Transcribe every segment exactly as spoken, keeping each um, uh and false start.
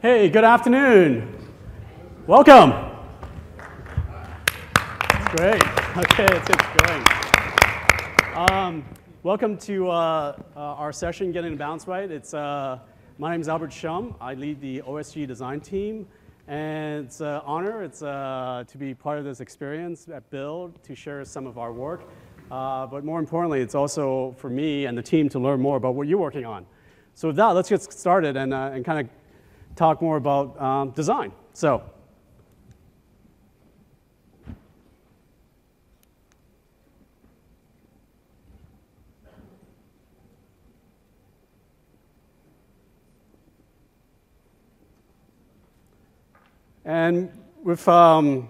Hey, good afternoon. Welcome. That's great. Okay, let's get going. Um, welcome to uh, uh, our session, Getting the Balance Right. It's, uh, my name is Albert Shum. I lead the O S G design team. And it's an honor it's, uh, to be part of this experience at Build, to share some of our work. Uh, but more importantly, it's also for me and the team to learn more about what you're working on. So with that, let's get started and, uh, and kind of talk more about um, design. So, and with um,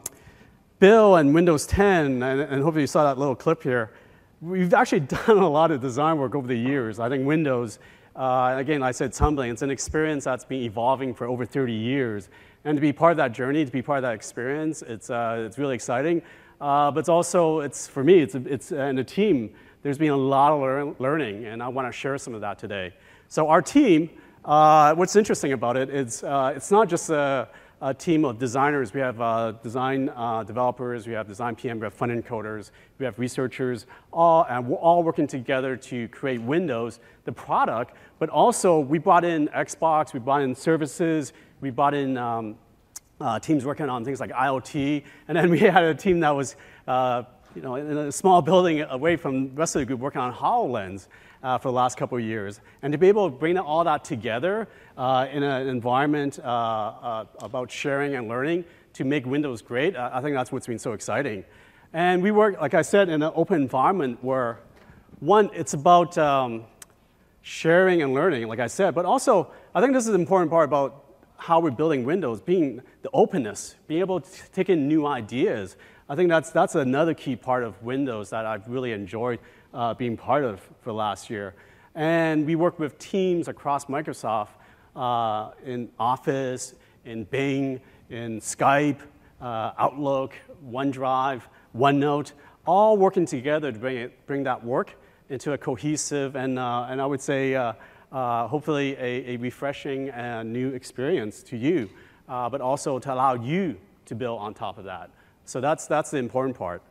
Bill and Windows ten, and, and hopefully you saw that little clip here, we've actually done a lot of design work over the years. I think Windows, uh, again, I said it's humbling. It's an experience that's been evolving for over thirty years. And to be part of that journey, to be part of that experience, it's, uh, it's really exciting. Uh, but it's also, it's, for me, it's, it's and the team, there's been a lot of lear learning, and I want to share some of that today. So our team, uh, what's interesting about it is uh, it's not just a, a team of designers. We have uh, design uh, developers, we have design P M, we have front-end coders, we have researchers, all, and we're all working together to create Windows, the product, but also we brought in Xbox, we brought in services, we brought in um, uh, teams working on things like IoT, and then we had a team that was uh, you know, in a small building away from the rest of the group working on HoloLens uh, for the last couple of years. And to be able to bring all that together uh, in an environment uh, uh, about sharing and learning to make Windows great, uh, I think that's what's been so exciting. And we work, like I said, in an open environment where, one, it's about um, sharing and learning, like I said, but also I think this is an important part about how we're building Windows, being the openness, being able to take in new ideas. I think that's, that's another key part of Windows that I've really enjoyed uh, being part of for last year. And we work with teams across Microsoft uh, in Office, in Bing, in Skype, uh, Outlook, OneDrive, OneNote, all working together to bring, it, bring that work into a cohesive and, uh, and I would say, uh, uh, hopefully a, a refreshing and new experience to you, uh, but also to allow you to build on top of that. So that's, that's the important part.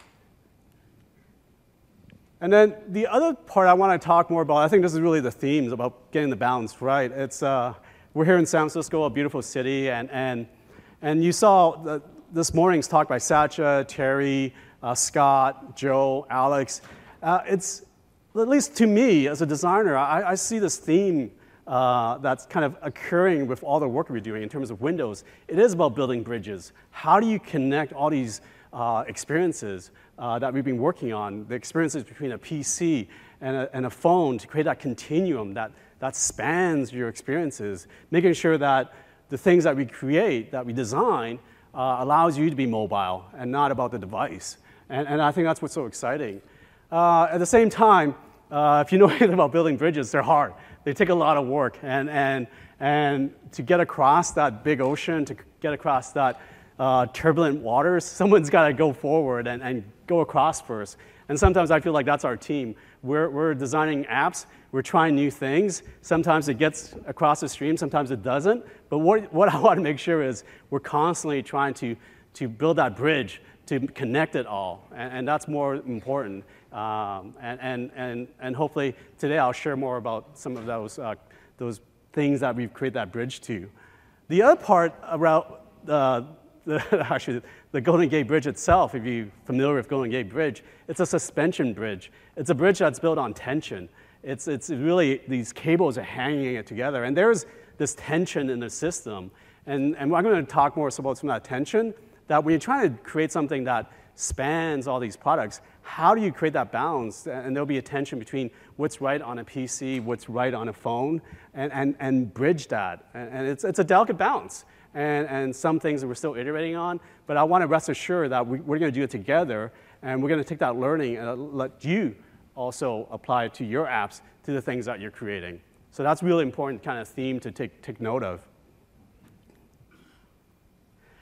And then the other part I want to talk more about, I think this is really the themes about getting the balance right. It's, uh, we're here in San Francisco, a beautiful city, and, and, and you saw the, this morning's talk by Satya, Terry, uh, Scott, Joe, Alex. Uh, it's, at least to me, as a designer, I, I see this theme uh, that's kind of occurring with all the work we're doing in terms of Windows. It is about building bridges. How do you connect all these uh, experiences uh, that we've been working on, the experiences between a P C and a, and a phone, to create that continuum that, that spans your experiences, making sure that the things that we create, that we design, uh, allows you to be mobile and not about the device. And, and I think that's what's so exciting. Uh, at the same time, uh, if you know anything about building bridges, they're hard. They take a lot of work. And, and, and to get across that big ocean, to get across that uh, turbulent waters, someone's got to go forward and, and go across first. And sometimes I feel like that's our team. We're, we're designing apps. We're trying new things. Sometimes it gets across the stream. Sometimes it doesn't. But what, what I want to make sure is we're constantly trying to, to build that bridge to connect it all, and, and that's more important. Um, and, and, and, and hopefully today I'll share more about some of those, uh, those things that we've created that bridge to. The other part about uh, the, actually the Golden Gate Bridge itself, if you're familiar with Golden Gate Bridge, it's a suspension bridge. It's a bridge that's built on tension. It's, it's really, these cables are hanging it together, and there's this tension in the system. And, and I'm going to talk more about some of that tension, that when you're trying to create something that spans all these products, how do you create that balance? And there'll be a tension between what's right on a P C, what's right on a phone, and, and, and bridge that. And it's, it's a delicate balance. And, and some things that we're still iterating on, but I want to rest assured that we, we're going to do it together, and we're going to take that learning and let you also apply it to your apps, to the things that you're creating. So that's a really important kind of theme to take, take note of.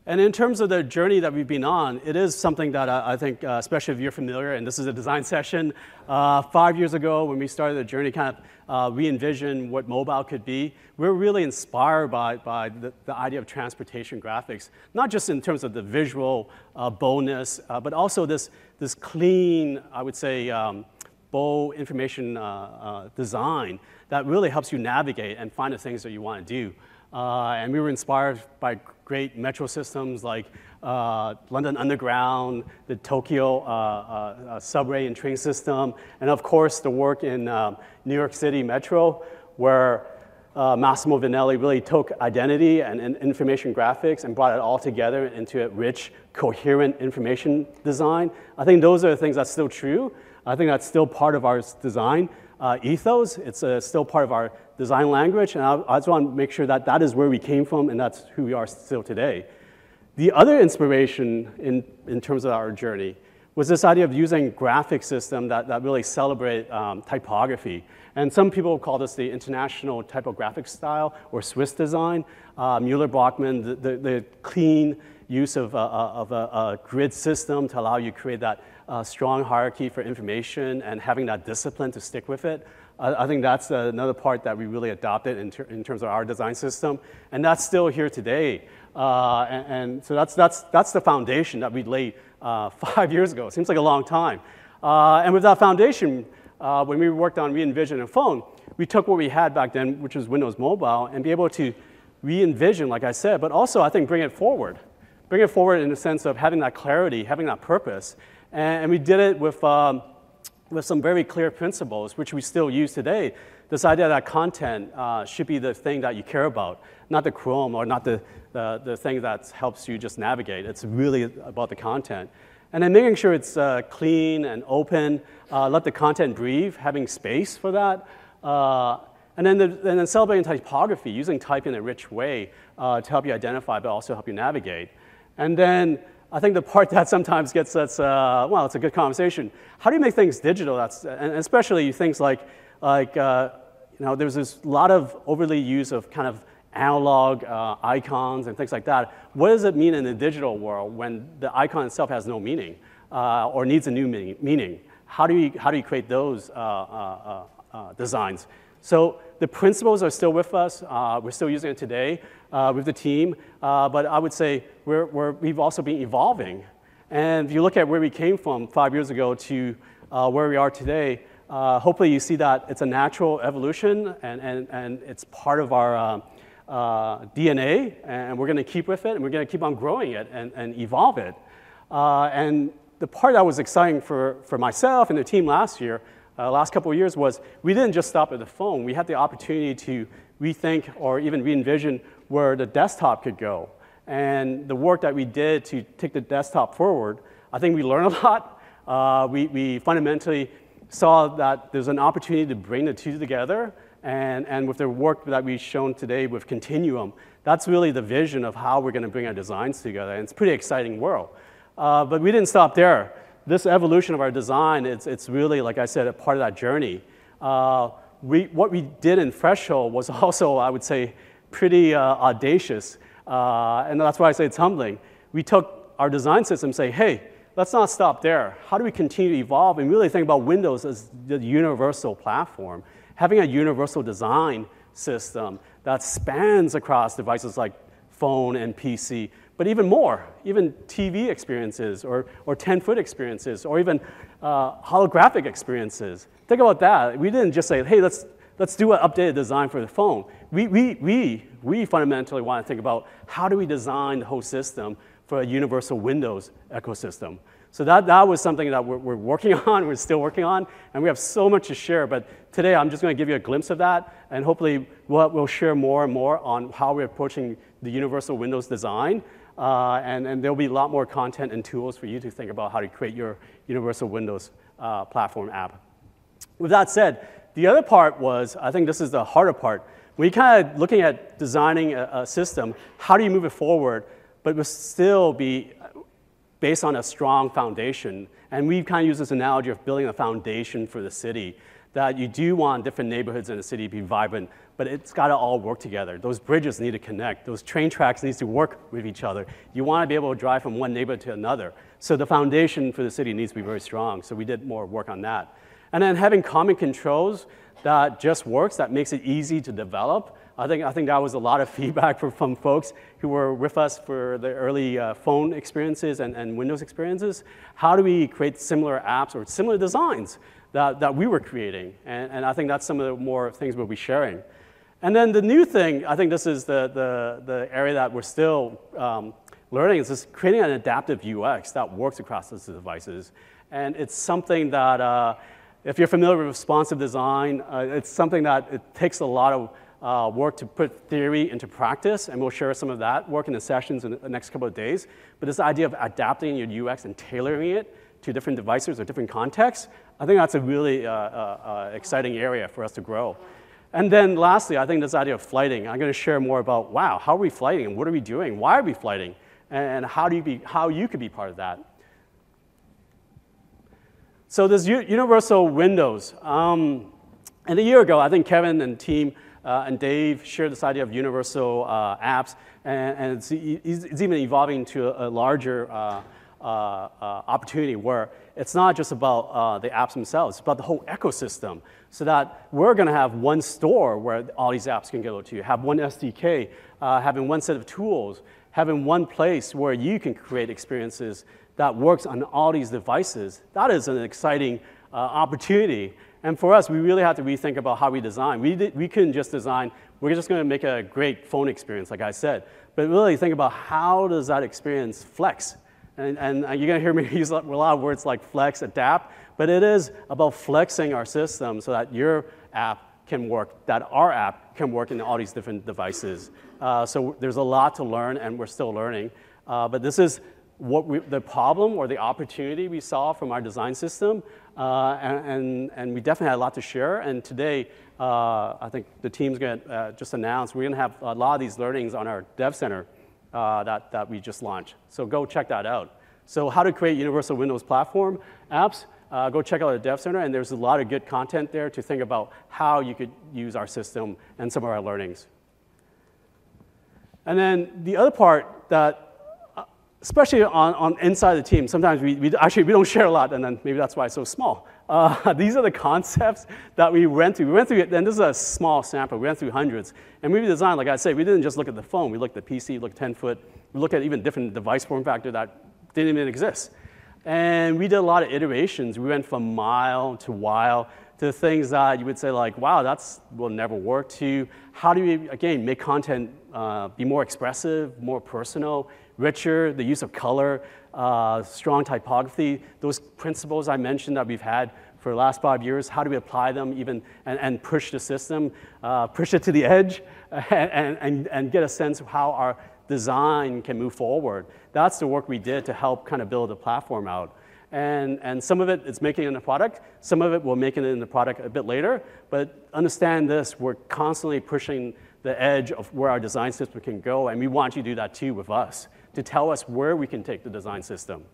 And in terms of the journey that we've been on, it is something that I, I think, uh, especially if you're familiar, and this is a design session, uh, five years ago when we started the journey, kind of uh, re-envision what mobile could be, we we're really inspired by, by the, the idea of transportation graphics, not just in terms of the visual uh, boldness, uh, but also this, this clean, I would say, um, bold information uh, uh, design that really helps you navigate and find the things that you want to do. Uh, and we were inspired by great metro systems like uh, London Underground, the Tokyo uh, uh, subway and train system, and of course the work in um, New York City Metro, where uh, Massimo Vignelli really took identity and, and information graphics and brought it all together into a rich, coherent information design. I think those are the things that's still true. I think that's still part of our design uh, ethos. It's uh, still part of our design language, and I, I just want to make sure that that is where we came from, and that's who we are still today. The other inspiration in, in terms of our journey was this idea of using graphic system that, that really celebrate um, typography. And some people call this the international typographic style or Swiss design. Uh, Mueller-Bachmann, the, the, the clean use of, uh, of a, a grid system to allow you to create that uh, strong hierarchy for information and having that discipline to stick with it. I think that's another part that we really adopted in, ter in terms of our design system, and that's still here today. Uh, and, and so that's, that's, that's the foundation that we laid uh, five years ago. It seems like a long time. Uh, and with that foundation, uh, when we worked on re-envision a phone, we took what we had back then, which was Windows Mobile, and be able to re-envision, like I said, but also I think bring it forward. Bring it forward in the sense of having that clarity, having that purpose. And, and we did it with um, with some very clear principles, which we still use today. This idea that content uh, should be the thing that you care about, not the Chrome or not the, the, the thing that helps you just navigate. It's really about the content. And then making sure it's uh, clean and open, uh, let the content breathe, having space for that. Uh, and, then the, and then celebrating typography, using type in a rich way uh, to help you identify, but also help you navigate. And then I think the part that sometimes gets us, uh, well, it's a good conversation. How do you make things digital? That's, and especially things like, like uh, you know, there's this lot of overly use of kind of analog uh, icons and things like that. What does it mean in the digital world when the icon itself has no meaning uh, or needs a new meaning? meaning? How do you, how do you create those uh, uh, uh, designs? So the principles are still with us. Uh, we're still using it today uh, with the team. Uh, but I would say we're, we're, we've also been evolving. And if you look at where we came from five years ago to uh, where we are today, uh, hopefully you see that it's a natural evolution and, and, and it's part of our uh, uh, D N A. And we're going to keep with it. And we're going to keep on growing it and, and evolve it. Uh, and the part that was exciting for, for myself and the team last year Uh, last couple of years was we didn't just stop at the phone. We had the opportunity to rethink or even re-envision where the desktop could go. And the work that we did to take the desktop forward, I think we learned a lot. Uh, we, we fundamentally saw that there's an opportunity to bring the two together. And, and with the work that we've shown today with Continuum, that's really the vision of how we're going to bring our designs together. And it's a pretty exciting world. Uh, but we didn't stop there. This evolution of our design, it's, it's really, like I said, a part of that journey. Uh, we, what we did in Threshold was also, I would say, pretty uh, audacious. Uh, and that's why I say it's humbling. We took our design system and say, hey, let's not stop there. How do we continue to evolve and really think about Windows as the universal platform? Having a universal design system that spans across devices like phone and P C, but even more, even T V experiences or, or ten-foot experiences or even uh, holographic experiences. Think about that. We didn't just say, hey, let's, let's do an updated design for the phone. We, we, we, we fundamentally want to think about how do we design the whole system for a universal Windows ecosystem. So that, that was something that we're, we're working on, we're still working on, and we have so much to share. But today I'm just going to give you a glimpse of that, and hopefully we'll, we'll share more and more on how we're approaching the universal Windows design. Uh, and, and there'll be a lot more content and tools for you to think about how to create your universal Windows uh, platform app. With that said, the other part was, I think this is the harder part. When you're kind of looking at designing a, a system, how do you move it forward, but will still be based on a strong foundation? And we kind of use this analogy of building a foundation for the city that you do want different neighborhoods in the city to be vibrant, but it's got to all work together. Those bridges need to connect. Those train tracks need to work with each other. You want to be able to drive from one neighborhood to another. So the foundation for the city needs to be very strong. So we did more work on that. And then having common controls that just works, that makes it easy to develop. I think, I think that was a lot of feedback for, from folks who were with us for the early uh, phone experiences and, and Windows experiences. How do we create similar apps or similar designs that, that we were creating? And, and I think that's some of the more things we'll be sharing. And then the new thing, I think this is the, the, the area that we're still um, learning, is just creating an adaptive U X that works across those devices. And it's something that, uh, if you're familiar with responsive design, uh, it's something that it takes a lot of uh, work to put theory into practice, and we'll share some of that work in the sessions in the next couple of days. But this idea of adapting your U X and tailoring it to different devices or different contexts, I think that's a really uh, uh, uh, exciting area for us to grow. And then lastly, I think this idea of flighting. I'm going to share more about, wow, how are we flighting, and what are we doing? Why are we flighting? And how, do you be, how you could be part of that. So this U Universal Windows. Um, and a year ago, I think Kevin and team uh, and Dave shared this idea of universal uh, apps, and, and it's, it's even evolving to a, a larger uh, uh, uh, opportunity where it's not just about uh, the apps themselves, it's about the whole ecosystem, so that we're going to have one store where all these apps can go to, have one S D K, uh, having one set of tools, having one place where you can create experiences that works on all these devices. That is an exciting uh, opportunity. And for us, we really have to rethink about how we design. We, did, we couldn't just design, we're just going to make a great phone experience, like I said. But really think about how does that experience flex. And, and you're going to hear me use a lot of words like flex, adapt, but it is about flexing our system so that your app can work, that our app can work in all these different devices. Uh, so there's a lot to learn, and we're still learning. Uh, but this is what we, the problem or the opportunity we saw from our design system, uh, and, and, and we definitely had a lot to share. And today, uh, I think the team's going to uh, just announce we're going to have a lot of these learnings on our Dev Center uh, that, that we just launched. So go check that out. So how to create universal Windows platform apps, uh, go check out our Dev Center, and there's a lot of good content there to think about how you could use our system and some of our learnings. And then the other part that especially on, on inside the team, sometimes we, we actually we don't share a lot, and then maybe that's why it's so small. Uh, these are the concepts that we went through. We went through, and this is a small sample. We went through hundreds, and we designed, like I said, we didn't just look at the phone. We looked at the P C, looked at ten foot. We looked at even different device form factor that didn't even exist. And we did a lot of iterations. We went from mile to while to things that you would say like, wow, that's will never work, to how do we, again, make content uh, be more expressive, more personal, richer, the use of color, uh, strong typography, those principles I mentioned that we've had for the last five years, how do we apply them even and, and push the system, uh, push it to the edge, and, and, and get a sense of how our design can move forward. That's the work we did to help kind of build the platform out. And, and some of it is making it in the product, some of it we'll make it in the product a bit later, but understand this, we're constantly pushing the edge of where our design system can go, and we want you to do that too with us, to tell us where we can take the design system.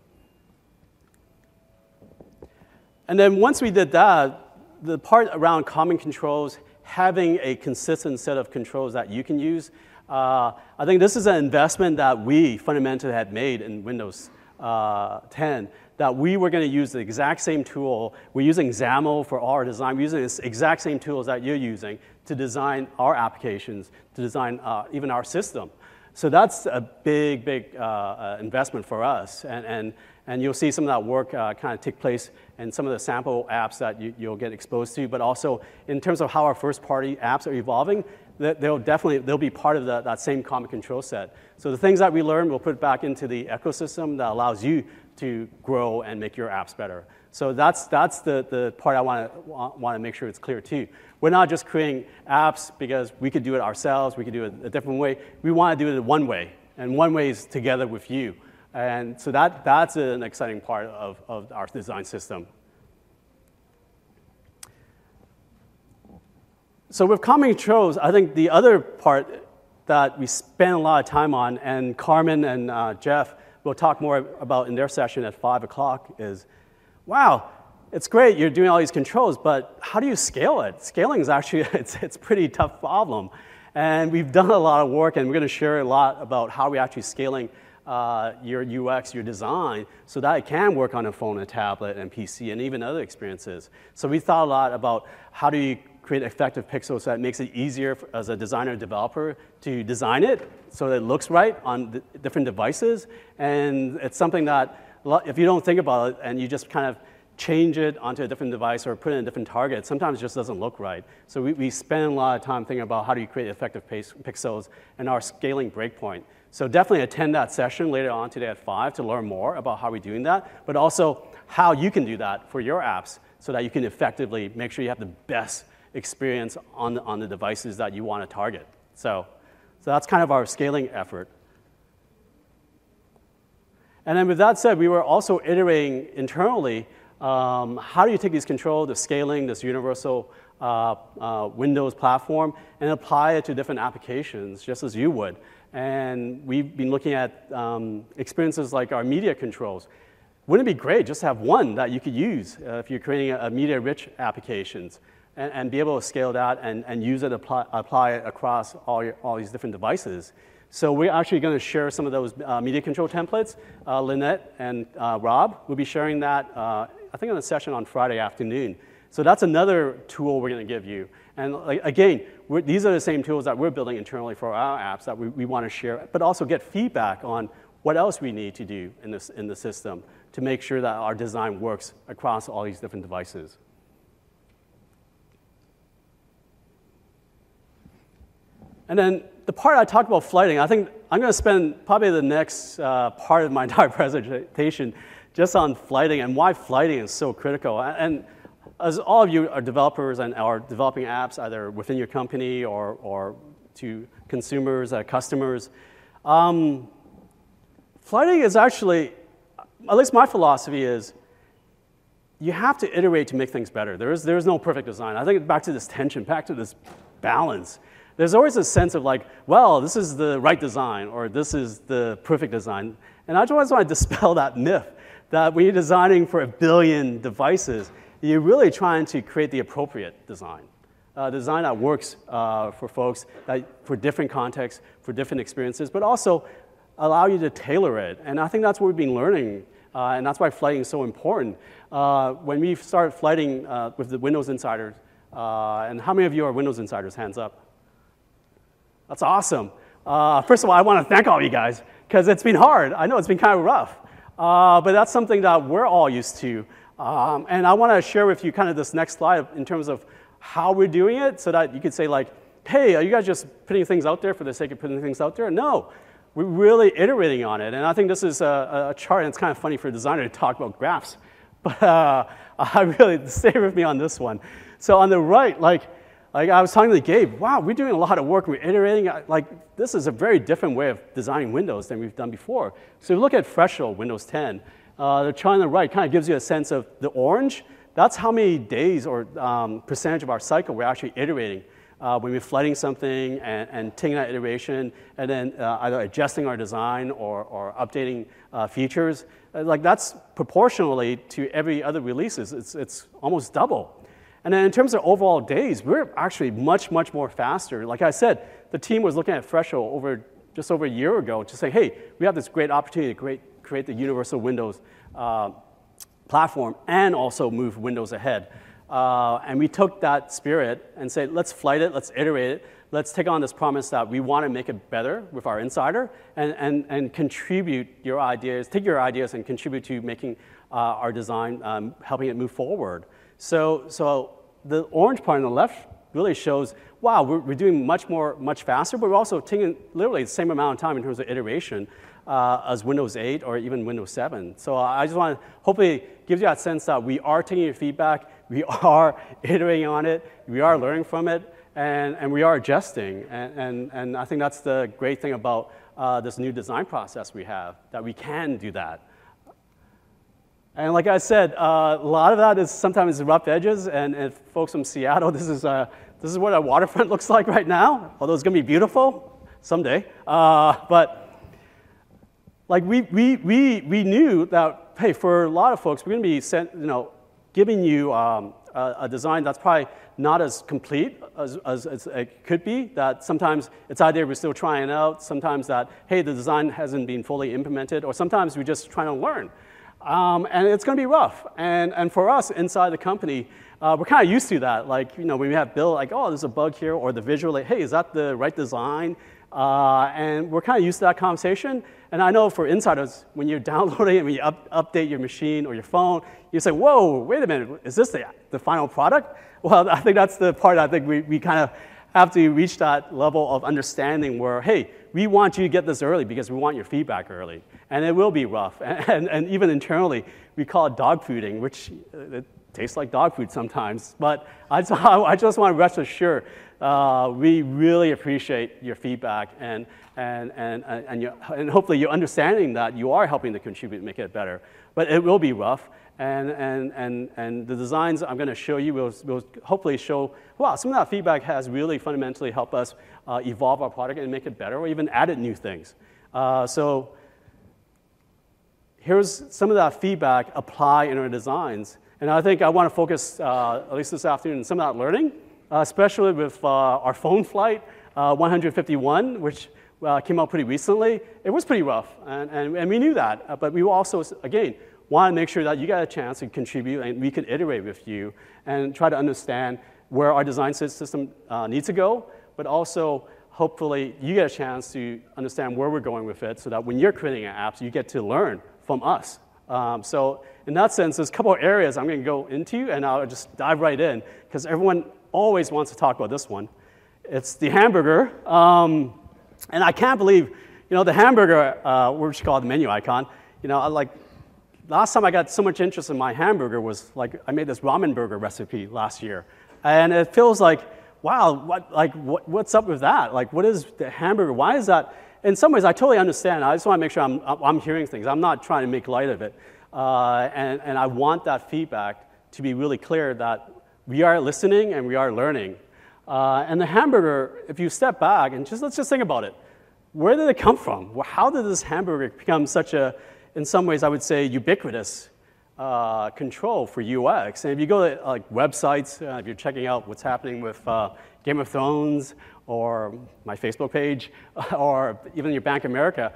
And then once we did that, the part around common controls, having a consistent set of controls that you can use, uh, I think this is an investment that we fundamentally had made in Windows uh, ten, that we were going to use the exact same tool. We're using XAML for our design. We're using the exact same tools that you're using to design our applications, to design uh, even our system. So that's a big, big uh, uh, investment for us. And, and, and you'll see some of that work uh, kind of take place in some of the sample apps that you, you'll get exposed to. But also in terms of how our first-party apps are evolving, they'll definitely they'll be part of the, that same common control set. So the things that we learn, we'll put back into the ecosystem that allows you to grow and make your apps better. So that's, that's the, the part I want to want to make sure it's clear too. We're not just creating apps because we could do it ourselves, we could do it a different way. We want to do it one way, and one way is together with you. And so that, that's an exciting part of, of our design system. So with common controls, I think the other part that we spend a lot of time on, and Carmen and uh, Jeff will talk more about in their session at five o'clock, is, wow, it's great, you're doing all these controls, but how do you scale it? Scaling is actually, it's, it's a pretty tough problem. And we've done a lot of work, and we're going to share a lot about how we're actually scaling uh, your U X, your design, so that it can work on a phone, a tablet, and P C, and even other experiences. So we thought a lot about how do you create effective pixels so that it makes it easier for, as a designer or developer to design it so that it looks right on the different devices. And it's something that, if you don't think about it and you just kind of change it onto a different device or put it in a different target, sometimes it just doesn't look right. So we, we spend a lot of time thinking about how do you create effective pace, pixels and our scaling breakpoint. So definitely attend that session later on today at five to learn more about how we're doing that, but also how you can do that for your apps so that you can effectively make sure you have the best experience on the, on the devices that you want to target. So, so that's kind of our scaling effort. And then with that said, we were also iterating internally, um, how do you take these controls, the scaling, this universal uh, uh, Windows platform, and apply it to different applications, just as you would. And we've been looking at um, experiences like our media controls. Wouldn't it be great just to have one that you could use uh, if you're creating a, a media-rich applications, and, and be able to scale that and, and use it, apply, apply it across all, your, all these different devices? So we're actually going to share some of those uh, media control templates. Uh, Lynette and uh, Rob will be sharing that, uh, I think, on a session on Friday afternoon. So that's another tool we're going to give you. And like, again, we're, these are the same tools that we're building internally for our apps that we, we want to share, but also get feedback on what else we need to do in, this, in the system to make sure that our design works across all these different devices. And then the part I talked about flighting, I think I'm going to spend probably the next uh, part of my entire presentation just on flighting and why flighting is so critical. And as all of you are developers and are developing apps either within your company or, or to consumers, uh, customers, um, flighting is actually, at least my philosophy is, you have to iterate to make things better. There is, there is no perfect design. I think back to this tension, back to this balance. There's always a sense of like, well, this is the right design, or this is the perfect design. And I just always want to dispel that myth that when you're designing for a billion devices, you're really trying to create the appropriate design. Uh, design that works uh, for folks, that, for different contexts, for different experiences, but also allow you to tailor it. And I think that's what we've been learning, uh, and that's why flighting is so important. Uh, when we started flighting uh, with the Windows Insiders, uh, and how many of you are Windows Insiders? Hands up. That's awesome. Uh, first of all, I want to thank all of you guys, because it's been hard. I know it's been kind of rough, uh, but that's something that we're all used to. Um, and I want to share with you kind of this next slide in terms of how we're doing it, so that you could say like, hey, are you guys just putting things out there for the sake of putting things out there? No, we're really iterating on it. And I think this is a, a chart, and it's kind of funny for a designer to talk about graphs, but uh, I really, stay with me on this one. So on the right, like, like I was talking to Gabe, wow, we're doing a lot of work, we're iterating. Like, this is a very different way of designing Windows than we've done before. So if you look at Threshold, Windows ten, Uh, the chart on the right kind of gives you a sense of the orange. That's how many days or um, percentage of our cycle we're actually iterating uh, when we're flighting something and, and taking that iteration and then uh, either adjusting our design or, or updating uh, features. Uh, like that's proportionally to every other releases. It's, it's almost double. And then in terms of overall days, we're actually much, much more faster. Like I said, the team was looking at Threshold over just over a year ago to say, hey, we have this great opportunity to create create the universal Windows uh, platform and also move Windows ahead. Uh, and we took that spirit and said, let's flight it, let's iterate it, let's take on this promise that we want to make it better with our Insider and, and, and contribute your ideas, take your ideas and contribute to making uh, our design, um, helping it move forward. So, so the orange part on the left really shows, wow, we're, we're doing much more, much faster, but we're also taking literally the same amount of time in terms of iteration Uh, as Windows eight or even Windows seven. So uh, I just want to hopefully give you that sense that we are taking your feedback, we are iterating on it, we are learning from it, and, and we are adjusting. And, and, and I think that's the great thing about uh, this new design process we have, that we can do that. And like I said, uh, a lot of that is sometimes rough edges, and, and folks from Seattle, this is, uh, this is what our waterfront looks like right now, although it's going to be beautiful someday. Uh, but Like we, we, we, we knew that, hey, for a lot of folks, we're going to be sent, you know, giving you um, a, a design that's probably not as complete as, as, as it could be, that sometimes it's idea we're still trying out, sometimes that, hey, the design hasn't been fully implemented, or sometimes we're just trying to learn. Um, and it's going to be rough. And, and for us inside the company, uh, we're kind of used to that. Like, you know, when we have Bill, like, oh, there's a bug here, or the visual, like, hey, is that the right design? Uh, and we're kind of used to that conversation. And I know for insiders, when you're downloading and when you up, update your machine or your phone, you say, whoa, wait a minute, is this the, the final product? Well, I think that's the part I think we, we kind of have to reach that level of understanding where, hey, we want you to get this early because we want your feedback early. And it will be rough. And, and, and even internally, we call it dog fooding, which it tastes like dog food sometimes. But I just, I just want to rest assured, uh, we really appreciate your feedback and, and, and, and, you, and hopefully you're understanding that you are helping to contribute and make it better. But it will be rough. And, and, and, and the designs I'm going to show you will, will hopefully show, wow, some of that feedback has really fundamentally helped us uh, evolve our product and make it better, or even added new things. Uh, so here's some of that feedback apply in our designs. And I think I want to focus, uh, at least this afternoon, on some of that learning, uh, especially with uh, our phone flight uh, one fifty-one, which uh, came out pretty recently. It was pretty rough, and, and, and we knew that. Uh, but we also, again, want to make sure that you got a chance to contribute and we can iterate with you and try to understand where our design system uh, needs to go, but also hopefully you get a chance to understand where we're going with it so that when you're creating apps, you get to learn from us. Um, so in that sense, there's a couple of areas I'm going to go into, and I'll just dive right in because everyone always wants to talk about this one. It's the hamburger. Um, and I can't believe, you know, the hamburger, uh, what you call it, the menu icon, you know, I like, last time I got so much interest in my hamburger was like I made this ramen burger recipe last year, and it feels like, wow, what like what, what's up with that? Like, what is the hamburger? Why is that? In some ways, I totally understand. I just want to make sure I'm I'm hearing things. I'm not trying to make light of it, uh, and and I want that feedback to be really clear that we are listening and we are learning. Uh, and the hamburger, if you step back and just let's just think about it, where did it come from? How did this hamburger become such a, in some ways, I would say, ubiquitous uh, control for U X. And if you go to like websites, uh, if you're checking out what's happening with uh, Game of Thrones or my Facebook page or even your Bank of America,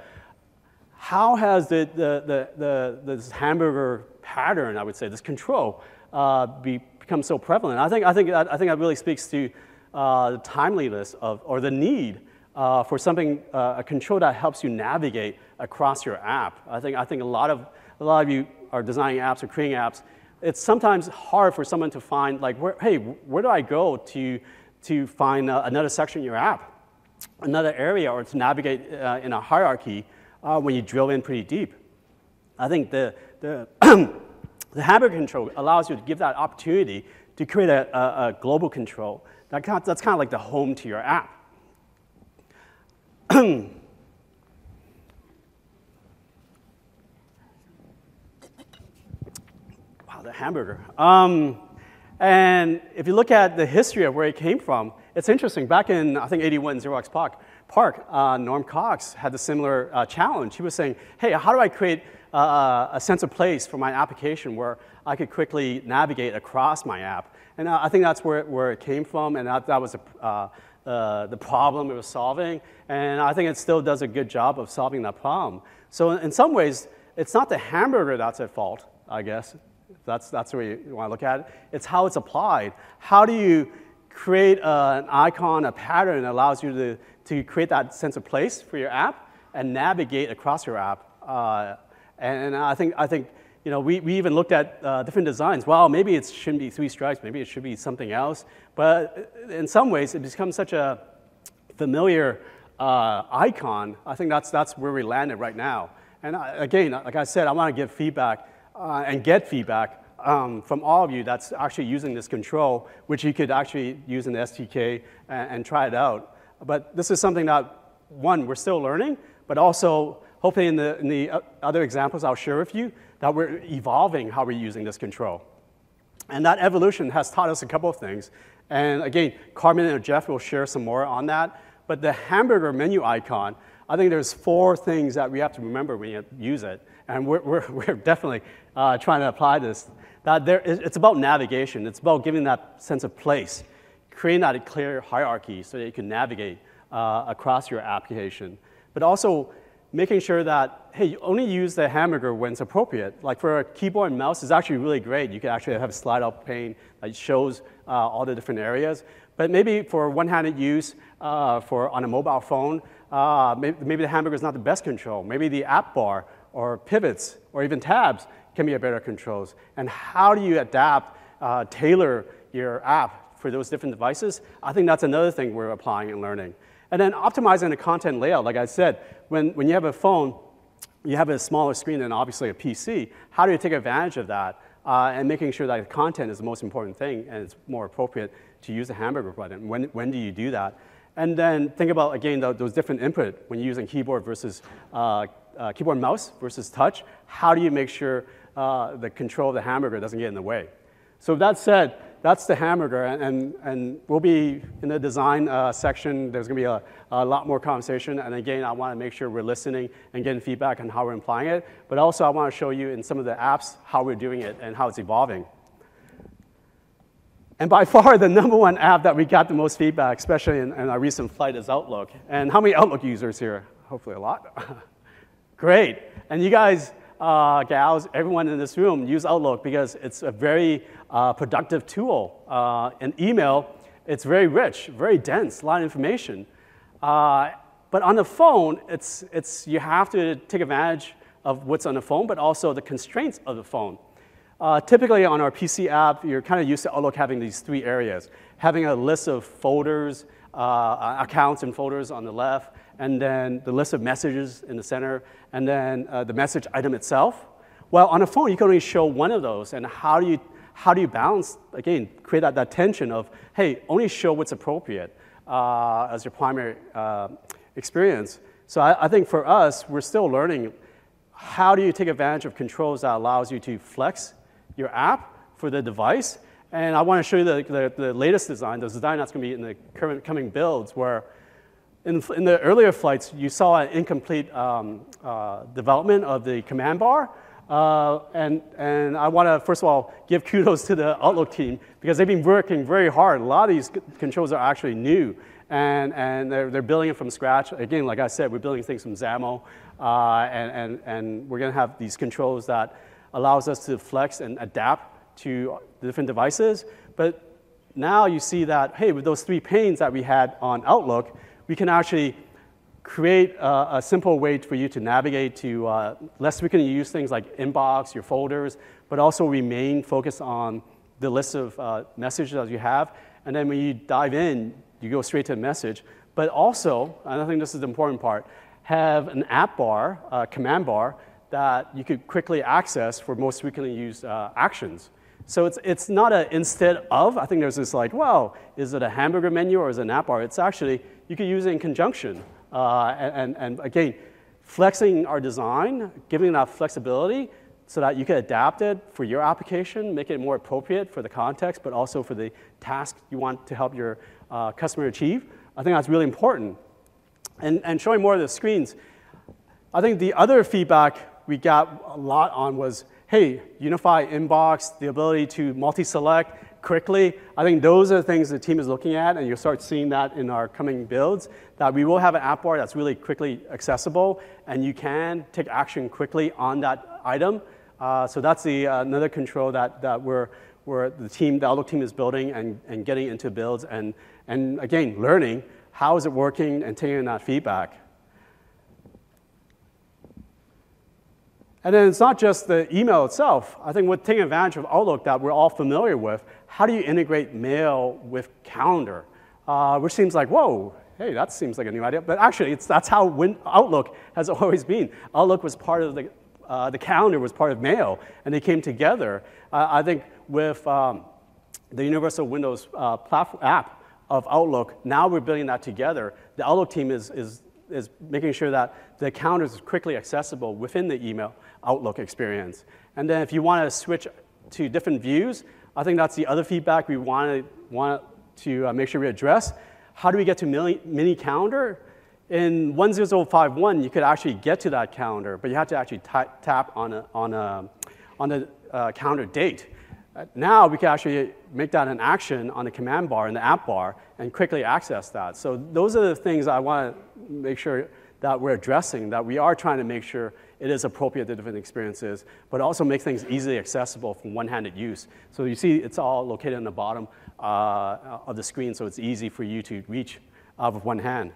how has the, the, the, the, this hamburger pattern, I would say, this control, uh, be, become so prevalent? I think, I, think that, I think that really speaks to uh, the timeliness of, or the need Uh, for something, uh, a control that helps you navigate across your app. I think, I think a, lot of, a lot of you are designing apps or creating apps. It's sometimes hard for someone to find, like, where, hey, where do I go to, to find uh, another section in your app, another area, or to navigate uh, in a hierarchy uh, when you drill in pretty deep. I think the, the, the hamburger control allows you to give that opportunity to create a, a, a global control. That kind of, that's kind of like the home to your app. Wow, the hamburger. Um, and if you look at the history of where it came from, it's interesting. Back in, I think, eighty-one, Xerox Park, Park uh, Norm Cox had a similar uh, challenge. He was saying, hey, how do I create uh, a sense of place for my application where I could quickly navigate across my app? And uh, I think that's where, where it came from, and that, that was a, uh, Uh, the problem it was solving, and I think it still does a good job of solving that problem. So in, in some ways, it's not the hamburger that's at fault, I guess. That's, that's the way you, you want to look at it. It's how it's applied. How do you create uh, an icon, a pattern that allows you to, to create that sense of place for your app and navigate across your app? Uh, and, and I think, I think you know, we, we even looked at uh, different designs. Well, maybe it shouldn't be three stripes. Maybe it should be something else. But in some ways, it becomes such a familiar uh, icon. I think that's, that's where we landed right now. And I, again, like I said, I want to give feedback uh, and get feedback um, from all of you that's actually using this control, which you could actually use in the S D K and, and try it out. But this is something that, one, we're still learning, but also hopefully in the, in the other examples I'll share with you, that we're evolving how we're using this control. And that evolution has taught us a couple of things. And again, Carmen and Jeff will share some more on that. But the hamburger menu icon, I think there's four things that we have to remember when you use it. And we're, we're, we're definitely uh, trying to apply this. That there, it's about navigation. It's about giving that sense of place, creating that clear hierarchy so that you can navigate uh, across your application. But also making sure that, hey, you only use the hamburger when it's appropriate. Like for a keyboard and mouse, it's actually really great. You can actually have a slide-out pane that shows uh, all the different areas. But maybe for one-handed use, uh, for on a mobile phone, uh, maybe, maybe the hamburger is not the best control. Maybe the app bar or pivots or even tabs can be a better controls. And how do you adapt, uh, tailor your app for those different devices? I think that's another thing we're applying and learning. And then optimizing the content layout. Like I said, when, when you have a phone, you have a smaller screen than obviously a P C. How do you take advantage of that? Uh, and making sure that the content is the most important thing and it's more appropriate to use the hamburger button. When, when do you do that? And then think about, again, the, those different input when you're using keyboard versus uh, uh, keyboard and mouse versus touch. How do you make sure uh, the control of the hamburger doesn't get in the way? So with that said, that's the hamburger, and, and, and we'll be in the design uh, section. There's going to be a, a lot more conversation, and again, I want to make sure we're listening and getting feedback on how we're applying it, but also I want to show you in some of the apps how we're doing it and how it's evolving. And by far, the number one app that we got the most feedback, especially in, in our recent flight, is Outlook. And how many Outlook users here? Hopefully a lot. Great. And you guys, uh, gals, everyone in this room, use Outlook because it's a very uh, productive tool. Uh, in email, it's very rich, very dense, a lot of information. Uh, but on the phone, it's, it's, you have to take advantage of what's on the phone, but also the constraints of the phone. Uh, typically on our P C app, you're kind of used to Outlook having these three areas, having a list of folders, uh, accounts and folders on the left, and then the list of messages in the center, and then uh, the message item itself. Well, on a phone, you can only show one of those, and how do you, how do you balance, again, create that, that tension of, hey, only show what's appropriate uh, as your primary uh, experience. So I, I think for us, we're still learning how do you take advantage of controls that allows you to flex your app for the device. And I want to show you the, the, the latest design, the design that's going to be in the current coming builds, where in, in the earlier flights, you saw an incomplete um, uh, development of the command bar. Uh, and, and I want to, first of all, give kudos to the Outlook team, because they've been working very hard. A lot of these controls are actually new, and, and they're, they're building it from scratch. Again, like I said, we're building things from XAML, uh, and, and, and we're going to have these controls that allows us to flex and adapt to the different devices. But now you see that, hey, with those three panes that we had on Outlook, we can actually create a, a simple way for you to navigate to uh, less frequently use things like inbox, your folders, but also remain focused on the list of uh, messages that you have. And then when you dive in, you go straight to the message. But also, and I think this is the important part, have an app bar, a command bar, that you could quickly access for most frequently used uh, actions. So it's, it's not an instead of. I think there's this like, well, is it a hamburger menu or is it an app bar? It's actually, you could use it in conjunction. Uh, and, and, and again, flexing our design, giving that flexibility so that you can adapt it for your application, make it more appropriate for the context, but also for the task you want to help your uh, customer achieve. I think that's really important. And, and showing more of the screens, I think the other feedback we got a lot on was, hey, unify inbox, the ability to multi-select quickly. I think those are the things the team is looking at, and you'll start seeing that in our coming builds, that we will have an app bar that's really quickly accessible, and you can take action quickly on that item. Uh, so that's the, uh, another control that, that we're, we're, the team, the Outlook team is building and, and getting into builds, and, and again, learning how is it working and taking that feedback. And then it's not just the email itself. I think with taking advantage of Outlook that we're all familiar with, how do you integrate mail with calendar? Uh, which seems like, whoa, hey, that seems like a new idea. But actually, it's, that's how Win Outlook has always been. Outlook was part of the, uh, the calendar was part of mail, and they came together. Uh, I think with um, the Universal Windows uh, platform app of Outlook, now we're building that together. The Outlook team is, is, is making sure that the calendar is quickly accessible within the email Outlook experience. And then if you want to switch to different views, I think that's the other feedback we want to, want to uh, make sure we address. How do we get to mini, mini calendar? In one zero zero five one, you could actually get to that calendar, but you have to actually tap on a, on a, on the uh, calendar date. Uh, now we can actually make that an action on the command bar in the app bar and quickly access that. So those are the things I want to make sure that we're addressing, that we are trying to make sure it is appropriate to different experiences, but also make things easily accessible from one-handed use. So you see it's all located in the bottom uh, of the screen, so it's easy for you to reach uh, with one hand.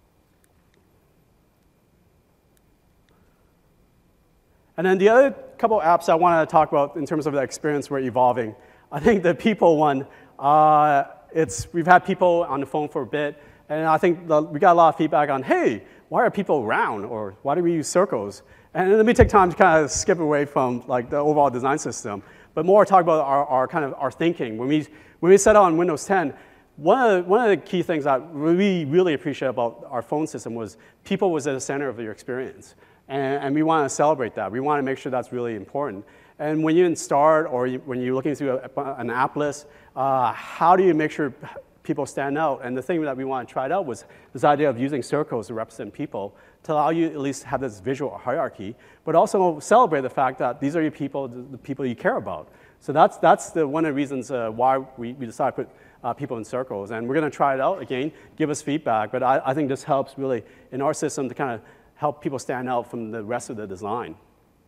And then the other couple apps I want to talk about in terms of the experience we're evolving. I think the people one, uh, it's, we've had people on the phone for a bit, and I think the, we got a lot of feedback on, hey, why are people round, or why do we use circles? And let me take time to kind of skip away from like the overall design system, but more talk about our, our kind of our thinking. When we, when we set out on Windows ten, one of, the, one of the key things that we really appreciate about our phone system was people was at the center of your experience. And, and we want to celebrate that. We want to make sure that's really important. And when you start or you, when you're looking through a, an app list, uh, how do you make sure people stand out? And the thing that we want to try out was this idea of using circles to represent people to allow you at least have this visual hierarchy, but also celebrate the fact that these are your people, the, the people you care about. So that's, that's the, one of the reasons uh, why we, we decided to put uh, people in circles. And we're going to try it out again, give us feedback. But I, I think this helps really in our system to kind of help people stand out from the rest of the design.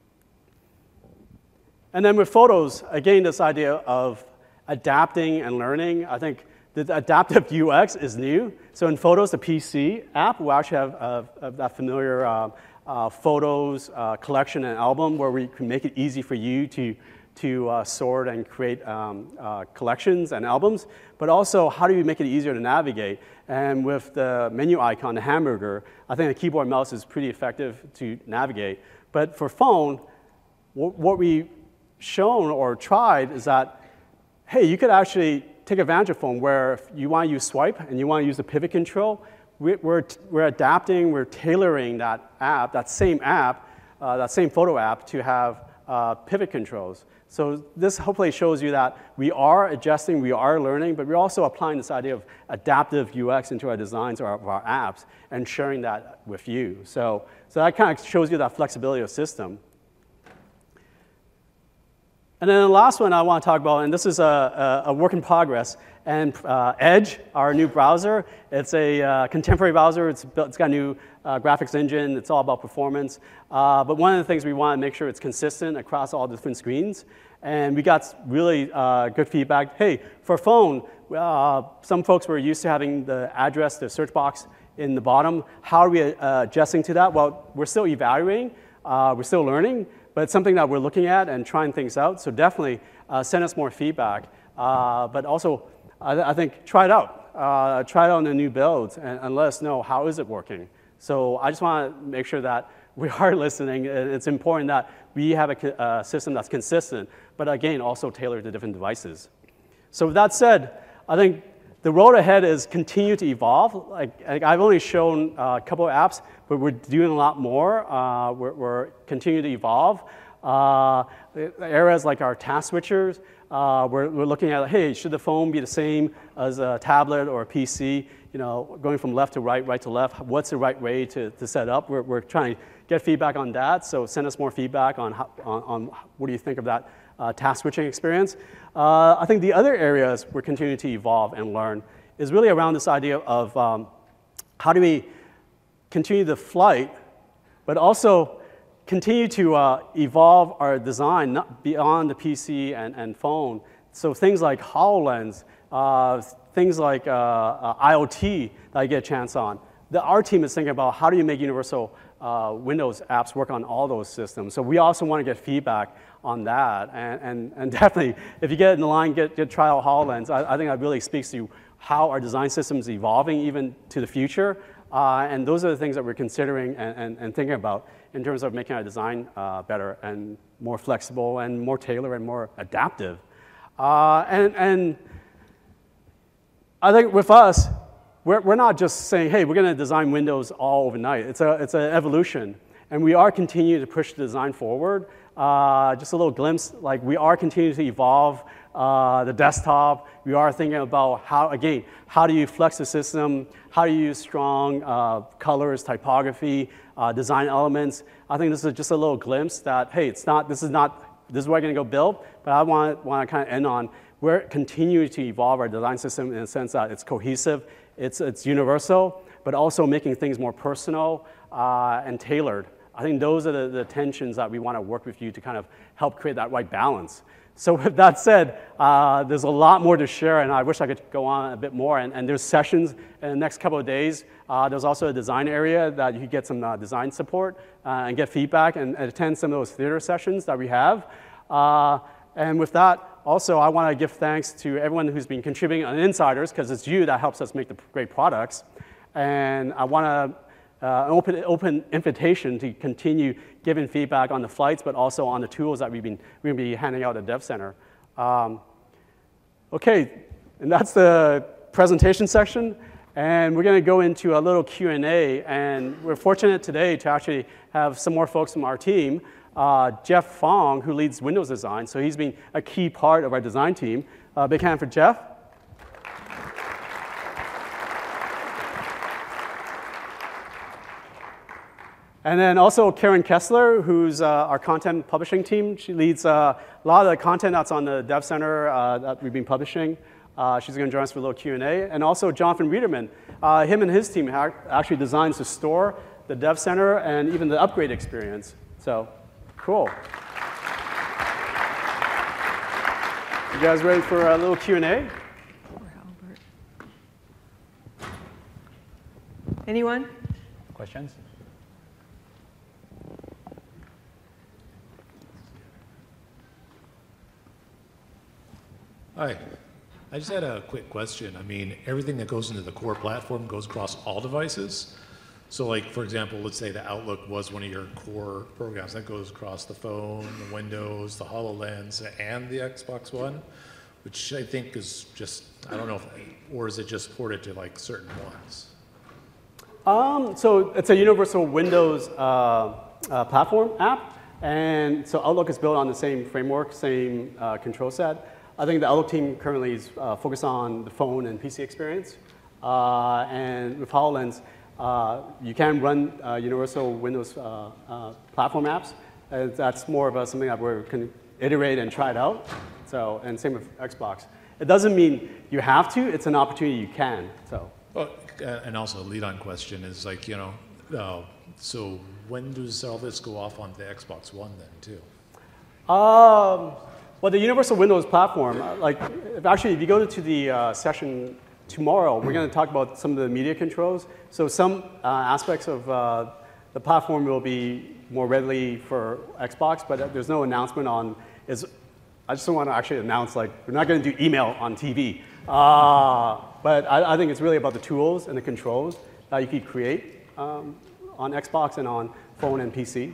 And then with photos, again, this idea of adapting and learning. I think the adaptive U X is new. So in Photos, the P C app, we actually have uh, that familiar uh, uh, photos uh, collection and album where we can make it easy for you to, to uh, sort and create um, uh, collections and albums. But also, how do you make it easier to navigate? And with the menu icon, the hamburger, I think the keyboard and mouse is pretty effective to navigate. But for phone, what we've shown or tried is that, hey, you could actually take advantage of phone where if you want to use swipe and you want to use the pivot control, we're, we're adapting, we're tailoring that app, that same app, uh, that same photo app to have uh, pivot controls. So this hopefully shows you that we are adjusting, we are learning, but we're also applying this idea of adaptive U X into our designs or our, of our apps and sharing that with you. So, so that kind of shows you that flexibility of system. And then the last one I want to talk about, and this is a, a, a work in progress, and uh, Edge, our new browser, it's a uh, contemporary browser. It's, built, it's got a new uh, graphics engine. It's all about performance. Uh, but one of the things we want to make sure it's consistent across all different screens. And we got really uh, good feedback. Hey, for phone, uh, some folks were used to having the address, the search box in the bottom. How are we uh, adjusting to that? Well, we're still evaluating. Uh, we're still learning. But it's something that we're looking at and trying things out. So definitely uh, send us more feedback. Uh, but also, I, I think, try it out. Uh, try it out on the new builds and, and let us know how is it working. So I just want to make sure that we are listening. It's important that we have a, a system that's consistent, but again, also tailored to different devices. So with that said, I think the road ahead is continue to evolve. Like, like I've only shown uh, a couple of apps, but we're doing a lot more. Uh, we're, we're continuing to evolve. Uh, areas like our task switchers, uh, we're, we're looking at, hey, should the phone be the same as a tablet or a P C? You know, going from left to right, right to left, what's the right way to, to set up? We're, we're trying to get feedback on that, so send us more feedback on, how, on, on what do you think of that uh, task switching experience. Uh, I think the other areas we're continuing to evolve and learn is really around this idea of um, how do we continue the flight, but also continue to uh, evolve our design not beyond the P C and, and phone. So things like HoloLens, uh, things like uh, uh, IoT that I get a chance on. The, our team is thinking about how do you make universal uh, Windows apps work on all those systems. So we also want to get feedback on that. And, and, and definitely, if you get in the line, get, get try out HoloLens, I, I think that really speaks to how our design system is evolving even to the future. Uh, and those are the things that we're considering and, and, and thinking about in terms of making our design uh, better and more flexible and more tailored and more adaptive. Uh, and, and I think with us, we're, we're not just saying, hey, we're going to design Windows all overnight. It's a, it's an evolution. And we are continuing to push the design forward. Uh, just a little glimpse, like we are continuing to evolve uh, the desktop. We are thinking about how, again, how do you flex the system? How do you use strong uh, colors, typography, uh, design elements? I think this is just a little glimpse that, hey, it's not, this is not, this is what we're going to go build, but I want, want to kind of end on, we're continuing to evolve our design system in the sense that it's cohesive, it's, it's universal, but also making things more personal uh, and tailored. I think those are the, the tensions that we want to work with you to kind of help create that right balance. So with that said, uh, there's a lot more to share, and I wish I could go on a bit more. And, and there's sessions in the next couple of days. Uh, there's also a design area that you can get some uh, design support uh, and get feedback and, and attend some of those theater sessions that we have. Uh, and with that, also, I want to give thanks to everyone who's been contributing on Insiders, because it's you that helps us make the great products. And I want to Uh, an open, open invitation to continue giving feedback on the flights, but also on the tools that we've been, we're going to be handing out at Dev Center. Um, okay, and that's the presentation section. And we're going to go into a little Q and A. And we're fortunate today to actually have some more folks from our team. Uh, Jeff Fong, who leads Windows design. So he's been a key part of our design team. Uh, big hand for Jeff. And then also Karen Kessler, who's uh, our content publishing team. She leads uh, a lot of the content that's on the Dev Center uh, that we've been publishing. Uh, she's going to join us for a little Q and A. And also Jonathan Reederman. Uh, him and his team actually designs the store, the Dev Center, and even the upgrade experience. So, cool. You guys ready for a little Q and A? Anyone? Questions? Hi. I just had a quick question. I mean, everything that goes into the core platform goes across all devices. So like, for example, let's say the Outlook was one of your core programs. That goes across the phone, the Windows, the HoloLens, and the Xbox One, which I think is just, I don't know, if, or is it just ported to like certain ones? Um, so it's a universal Windows uh, uh, platform app. And so Outlook is built on the same framework, same uh, control set. I think the Outlook team currently is uh, focused on the phone and P C experience. Uh, and with HoloLens, uh, you can run uh, universal Windows uh, uh, platform apps. And that's more of a, something that we're going to iterate and try it out. So, and same with Xbox. It doesn't mean you have to. It's an opportunity you can. So. Well, uh, and also a lead-on question is like, you know, uh, so when does all this go off on the Xbox One then too? Um, Well, the Universal Windows platform, like, if actually, if you go to the uh, session tomorrow, we're going to talk about some of the media controls. So some uh, aspects of uh, the platform will be more readily for Xbox, but there's no announcement on, is, I just don't want to actually announce, like, we're not going to do email on T V. Uh, but I, I think it's really about the tools and the controls that you could create um, on Xbox and on phone and P C.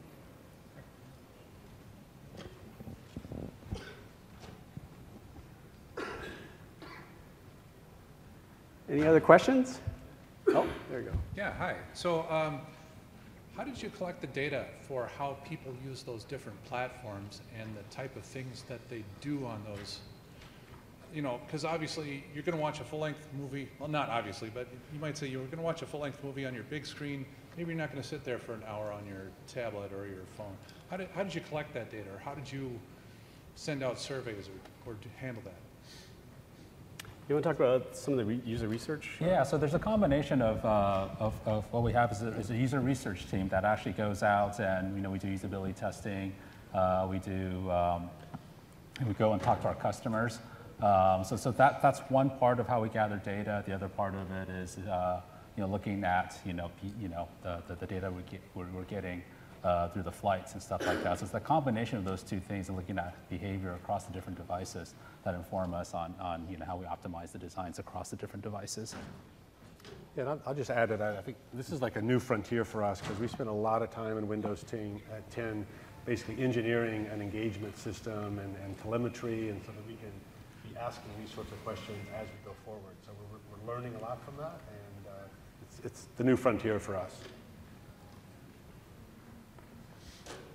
Any other questions? Oh, there you go. Yeah, hi. So um, how did you collect the data for how people use those different platforms and the type of things that they do on those? You know, because obviously you're going to watch a full-length movie. Well, not obviously, but you might say you're going to watch a full-length movie on your big screen. Maybe you're not going to sit there for an hour on your tablet or your phone. How did, how did you collect that data? Or how did you send out surveys or, or handle that? You want to talk about some of the re user research? Yeah, so there's a combination of, uh, of, of what we have is a, is a user research team that actually goes out and, you know, we do usability testing. Uh, we do, um, we go and talk to our customers. Um, so so that, that's one part of how we gather data. The other part of it is, uh, you know, looking at, you know, you know the, the, the data we get, we're, we're getting uh, through the flights and stuff like that. So it's the combination of those two things and looking at behavior across the different devices that inform us on, on you know, how we optimize the designs across the different devices. Yeah, and I'll, I'll just add to that. I think this is like a new frontier for us because we spent a lot of time in Windows ten basically engineering an engagement system and, and telemetry, and so that we can be asking these sorts of questions as we go forward. So we're, we're learning a lot from that, and uh, it's, it's the new frontier for us.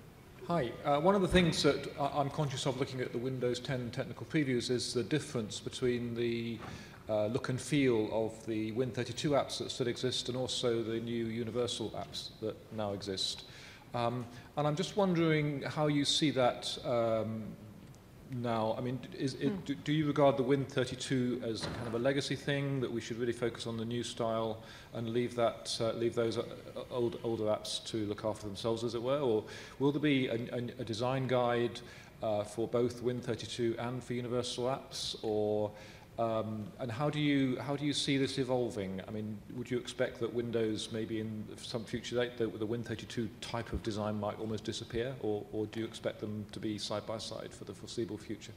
Hi. Uh, one of the things that I- I'm conscious of looking at the Windows ten technical previews is the difference between the uh, look and feel of the Win thirty-two apps that still exist and also the new Universal apps that now exist. Um, and I'm just wondering how you see that um, now. I mean, is it, do, do you regard the Win thirty-two as kind of a legacy thing that we should really focus on the new style and leave that uh, leave those uh, old, older apps to look after themselves, as it were, or will there be a, a, a design guide uh, for both Win thirty-two and for Universal apps, or um, and how do you how do you see this evolving? I mean, would you expect that Windows maybe in some future date the, the Win thirty-two type of design might almost disappear, or, or do you expect them to be side by side for the foreseeable future?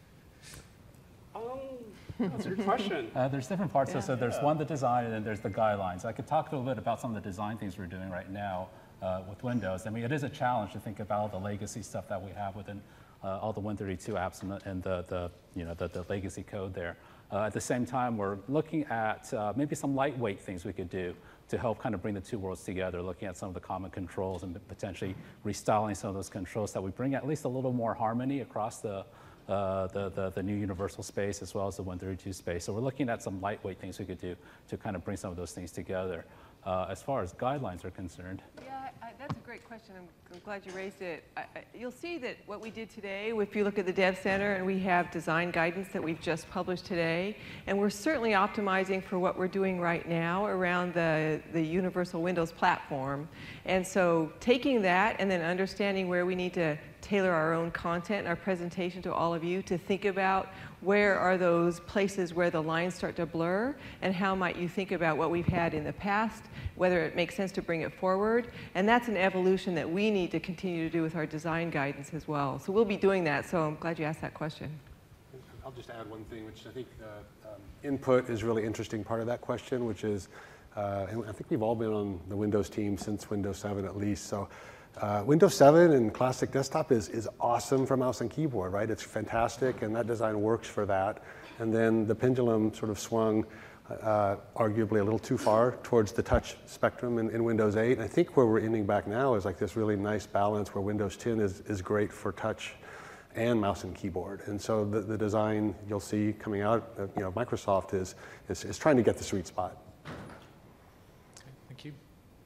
Um, that's a good question. Uh, there's different parts. So, so there's one, the design, and then there's the guidelines. I could talk a little bit about some of the design things we're doing right now uh, with Windows. I mean, it is a challenge to think about all the legacy stuff that we have within uh, all the Win thirty-two apps and, the, and the, the, you know, the, the legacy code there. Uh, at the same time, we're looking at uh, maybe some lightweight things we could do to help kind of bring the two worlds together, looking at some of the common controls and potentially restyling some of those controls that we bring at least a little more harmony across the Uh, the, the, the new Universal space as well as the Win thirty-two space. So we're looking at some lightweight things we could do to kind of bring some of those things together. Uh, as far as guidelines are concerned. Yeah, I, that's a great question. I'm, I'm glad you raised it. I, I, you'll see that what we did today, if you look at the Dev Center, and we have design guidance that we've just published today, and we're certainly optimizing for what we're doing right now around the, the Universal Windows platform. And so taking that and then understanding where we need to tailor our own content and our presentation to all of you to think about where are those places where the lines start to blur, and how might you think about what we've had in the past, whether it makes sense to bring it forward. And that's an evolution that we need to continue to do with our design guidance as well. So we'll be doing that, so I'm glad you asked that question. I'll just add one thing, which I think uh, um, input is a really interesting part of that question, which is, uh, and I think we've all been on the Windows team since Windows seven at least. So uh, Windows seven and classic desktop is, is awesome for mouse and keyboard, right? It's fantastic, and that design works for that. And then the pendulum sort of swung uh, arguably a little too far towards the touch spectrum in, in Windows eight. And I think where we're ending back now is like this really nice balance where Windows ten is, is great for touch and mouse and keyboard. And so the, the design you'll see coming out, uh, you know, Microsoft is, is, is trying to get the sweet spot. Okay, thank you.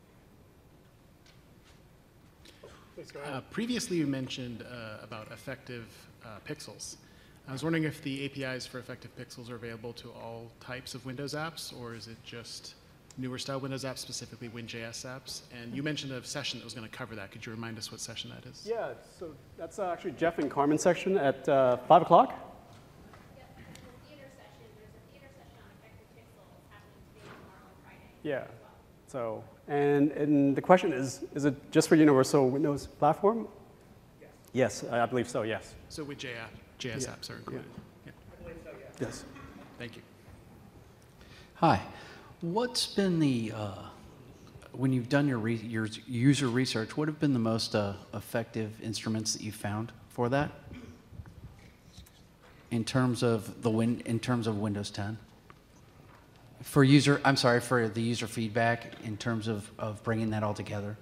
Uh, previously, you mentioned uh, about effective uh, pixels. I was wondering if the A P Is for effective pixels are available to all types of Windows apps, or is it just newer style Windows apps, specifically WinJS apps? And you mentioned a session that was going to cover that. Could you remind us what session that is? Yeah, so that's uh, actually Jeff and Carmen's section at uh, five o'clock. Yeah, there's a theater session. There's a theater session on effective pixels happening today, tomorrow, and Friday. Yeah. So, and, and the question is, is it just for Universal Windows platform? Yes. Yes, I believe so, yes. So with J S, J S Yeah. apps are included? Yeah. I believe so, yes. Yes. Thank you. Hi. What's been the, uh, when you've done your, re your user research, what have been the most uh, effective instruments that you found for that? In terms of the win, in terms of Windows ten? For user, I'm sorry, for the user feedback in terms of, of bringing that all together?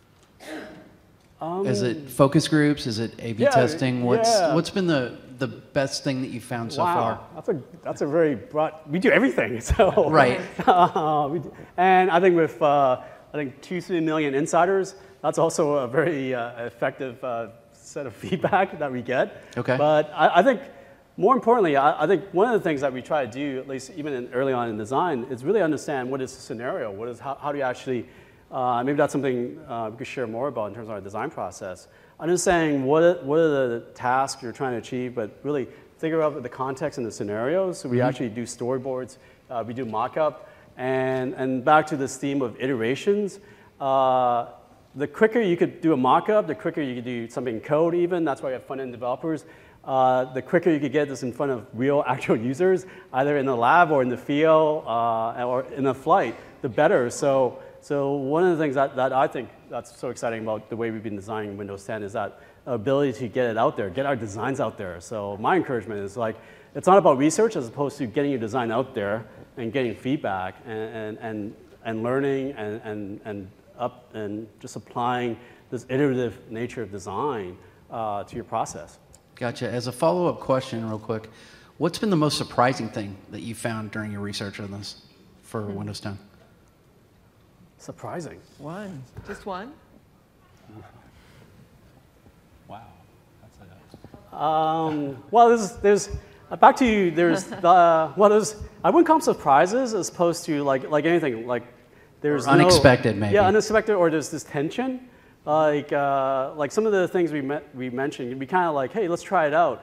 Um, is it focus groups? Is it A B yeah, testing? What's, yeah. what's been the, the best thing that you've found so wow, far? That's a, that's a very broad, we do everything, so. Right. uh, we do, and I think with, uh, I think two, three million insiders, that's also a very uh, effective uh, set of feedback that we get. Okay. But I, I think, more importantly, I, I think one of the things that we try to do, at least even in, early on in design, is really understand what is the scenario, what is, how, how do you actually, uh, maybe that's something uh, we could share more about in terms of our design process. Understanding what, what are the tasks you're trying to achieve, but really figure out the context and the scenarios. So we mm-hmm. actually do storyboards, uh, we do mock-up, and, and back to this theme of iterations. Uh, the quicker you could do a mock-up, the quicker you could do something in code even, that's why we have front-end developers. Uh, the quicker you could get this in front of real actual users, either in the lab or in the field uh, or in a flight, the better. So, so one of the things that, that I think that's so exciting about the way we've been designing Windows ten is that ability to get it out there, get our designs out there. So my encouragement is like, it's not about research as opposed to getting your design out there and getting feedback and, and, and, and learning and, and, and up and just applying this iterative nature of design uh, to your process. Gotcha. As a follow-up question, real quick, what's been the most surprising thing that you found during your research on this for hmm. Windows ten? Surprising. One. Just one? Wow. That's a, um, well, there's, there's back to you, there's the, well, there's, I wouldn't call them surprises as opposed to like, like anything, like there's or unexpected no, maybe. Yeah, unexpected, or there's this tension. Like, uh, like some of the things we, met, we mentioned, we kind of like, hey, let's try it out.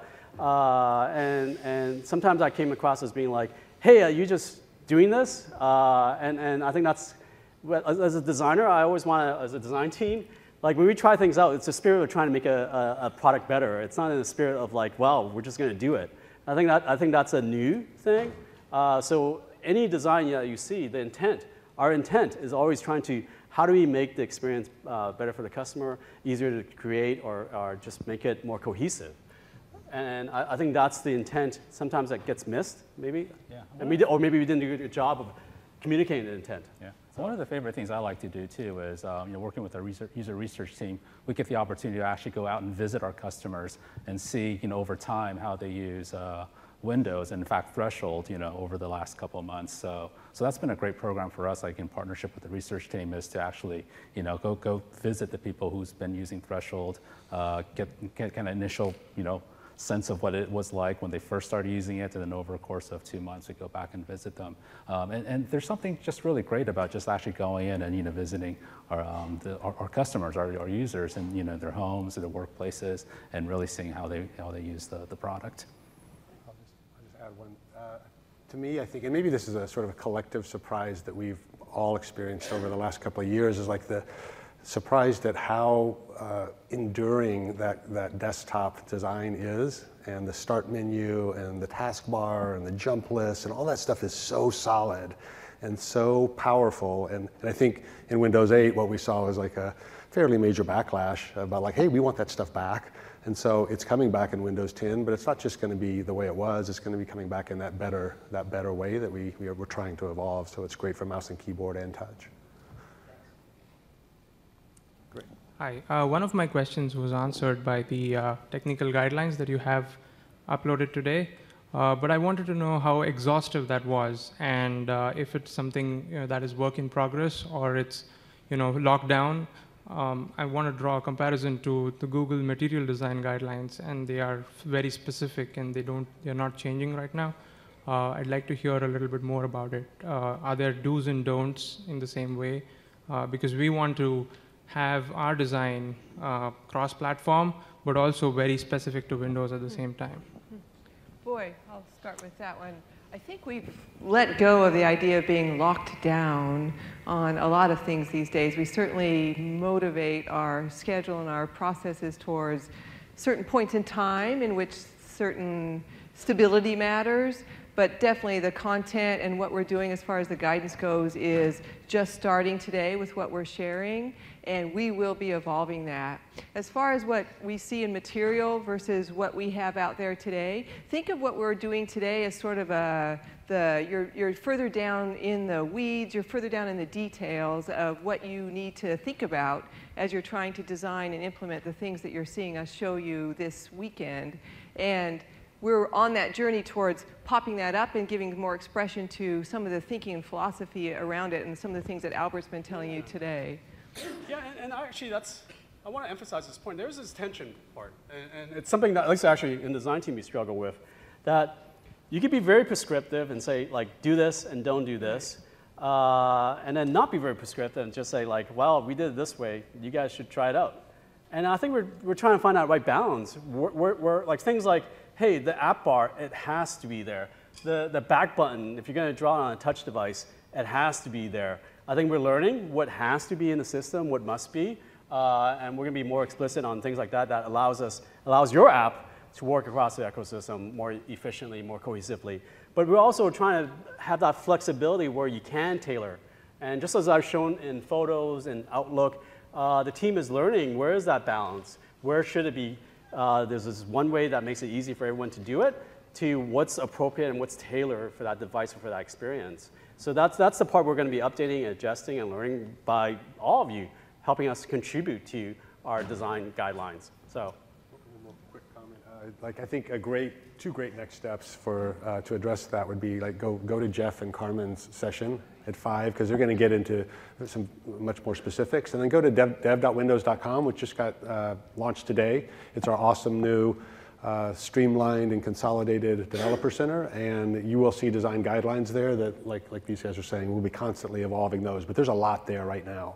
Uh, and, and sometimes I came across as being like, hey, are you just doing this? Uh, and, and I think that's, as, as a designer, I always want to, as a design team, like when we try things out, it's the spirit of trying to make a, a, a product better. It's not in the spirit of like, well, we're just going to do it. I think, that, I think that's a new thing. Uh, so any design that you see, the intent, our intent is always trying to, how do we make the experience uh, better for the customer, easier to create, or, or just make it more cohesive? And I, I think that's the intent. Sometimes that gets missed, maybe. Yeah. And we did, or maybe we didn't do a good job of communicating the intent. Yeah. So one of the favorite things I like to do too is, um, you know, working with our research, user research team, we get the opportunity to actually go out and visit our customers and see, you know, over time how they use uh, Windows, and in fact, Threshold, you know, over the last couple of months. So, so that's been a great program for us, like in partnership with the research team, is to actually, you know, go go visit the people who's been using Threshold, uh, get get kind of initial, you know, sense of what it was like when they first started using it, and then over a course of two months, we go back and visit them. Um, and, and there's something just really great about just actually going in and, you know, visiting our, um, the, our, our customers, our, our users, and, you know, their homes, their workplaces, and really seeing how they how they use the, the product. I'll just, I'll just add one. Uh, to me, I think, and maybe this is a sort of a collective surprise that we've all experienced over the last couple of years, is like the surprised at how uh, enduring that, that desktop design is, and the start menu and the taskbar and the jump list and all that stuff is so solid and so powerful. And, and I think in Windows eight, what we saw was like a fairly major backlash about like, hey, we want that stuff back. And so it's coming back in Windows ten, but it's not just going to be the way it was. It's going to be coming back in that better, that better way that we, we are, we're trying to evolve. So it's great for mouse and keyboard and touch. Hi, uh, one of my questions was answered by the uh, technical guidelines that you have uploaded today, uh, but I wanted to know how exhaustive that was, and uh, if it's something, you know, that is work in progress, or it's, you know, locked down. Um, I want to draw a comparison to the Google material design guidelines, and they are very specific, and they don't, they're not changing right now. Uh, I'd like to hear a little bit more about it. Uh, are there do's and don'ts in the same way? Uh, because we want to have our design uh, cross-platform, but also very specific to Windows at the same time. Boy, I'll start with that one. I think we've let go of the idea of being locked down on a lot of things these days. We certainly motivate our schedule and our processes towards certain points in time in which certain stability matters, but definitely the content and what we're doing as far as the guidance goes is just starting today with what we're sharing, and we will be evolving that. As far as what we see in material versus what we have out there today, think of what we're doing today as sort of a, the, you're, you're further down in the weeds, you're further down in the details of what you need to think about as you're trying to design and implement the things that you're seeing us show you this weekend. And we're on that journey towards popping that up and giving more expression to some of the thinking and philosophy around it and some of the things that Albert's been telling you today. Yeah, and, and actually that's, I want to emphasize this point. There's this tension part, and, and it's something that at least actually in the design team we struggle with, that you could be very prescriptive and say like, do this and don't do this, uh, and then not be very prescriptive and just say like, well, we did it this way, you guys should try it out. And I think we're, we're trying to find that right balance. We're, we're, we're like things like, hey, the app bar, it has to be there. The, the back button, if you're going to draw on a touch device, it has to be there. I think we're learning what has to be in the system, what must be, uh, and we're going to be more explicit on things like that that allows us, allows your app to work across the ecosystem more efficiently, more cohesively. But we're also trying to have that flexibility where you can tailor. And just as I've shown in photos and Outlook, uh, the team is learning where is that balance, where should it be. Uh, there's this one way that makes it easy for everyone to do it, to what's appropriate and what's tailored for that device and for that experience. So that's, that's the part we're going to be updating and adjusting and learning by all of you, helping us contribute to our design guidelines. So. One more quick comment. Uh, like I think a great, two great next steps for uh, to address that would be like go go to Jeff and Carmen's session at five, because they're going to get into some much more specifics, and then go to dev dot windows dot com, which just got uh, launched today. It's our awesome new uh, streamlined and consolidated developer center, and you will see design guidelines there that, like like these guys are saying, we'll be constantly evolving those. But there's a lot there right now.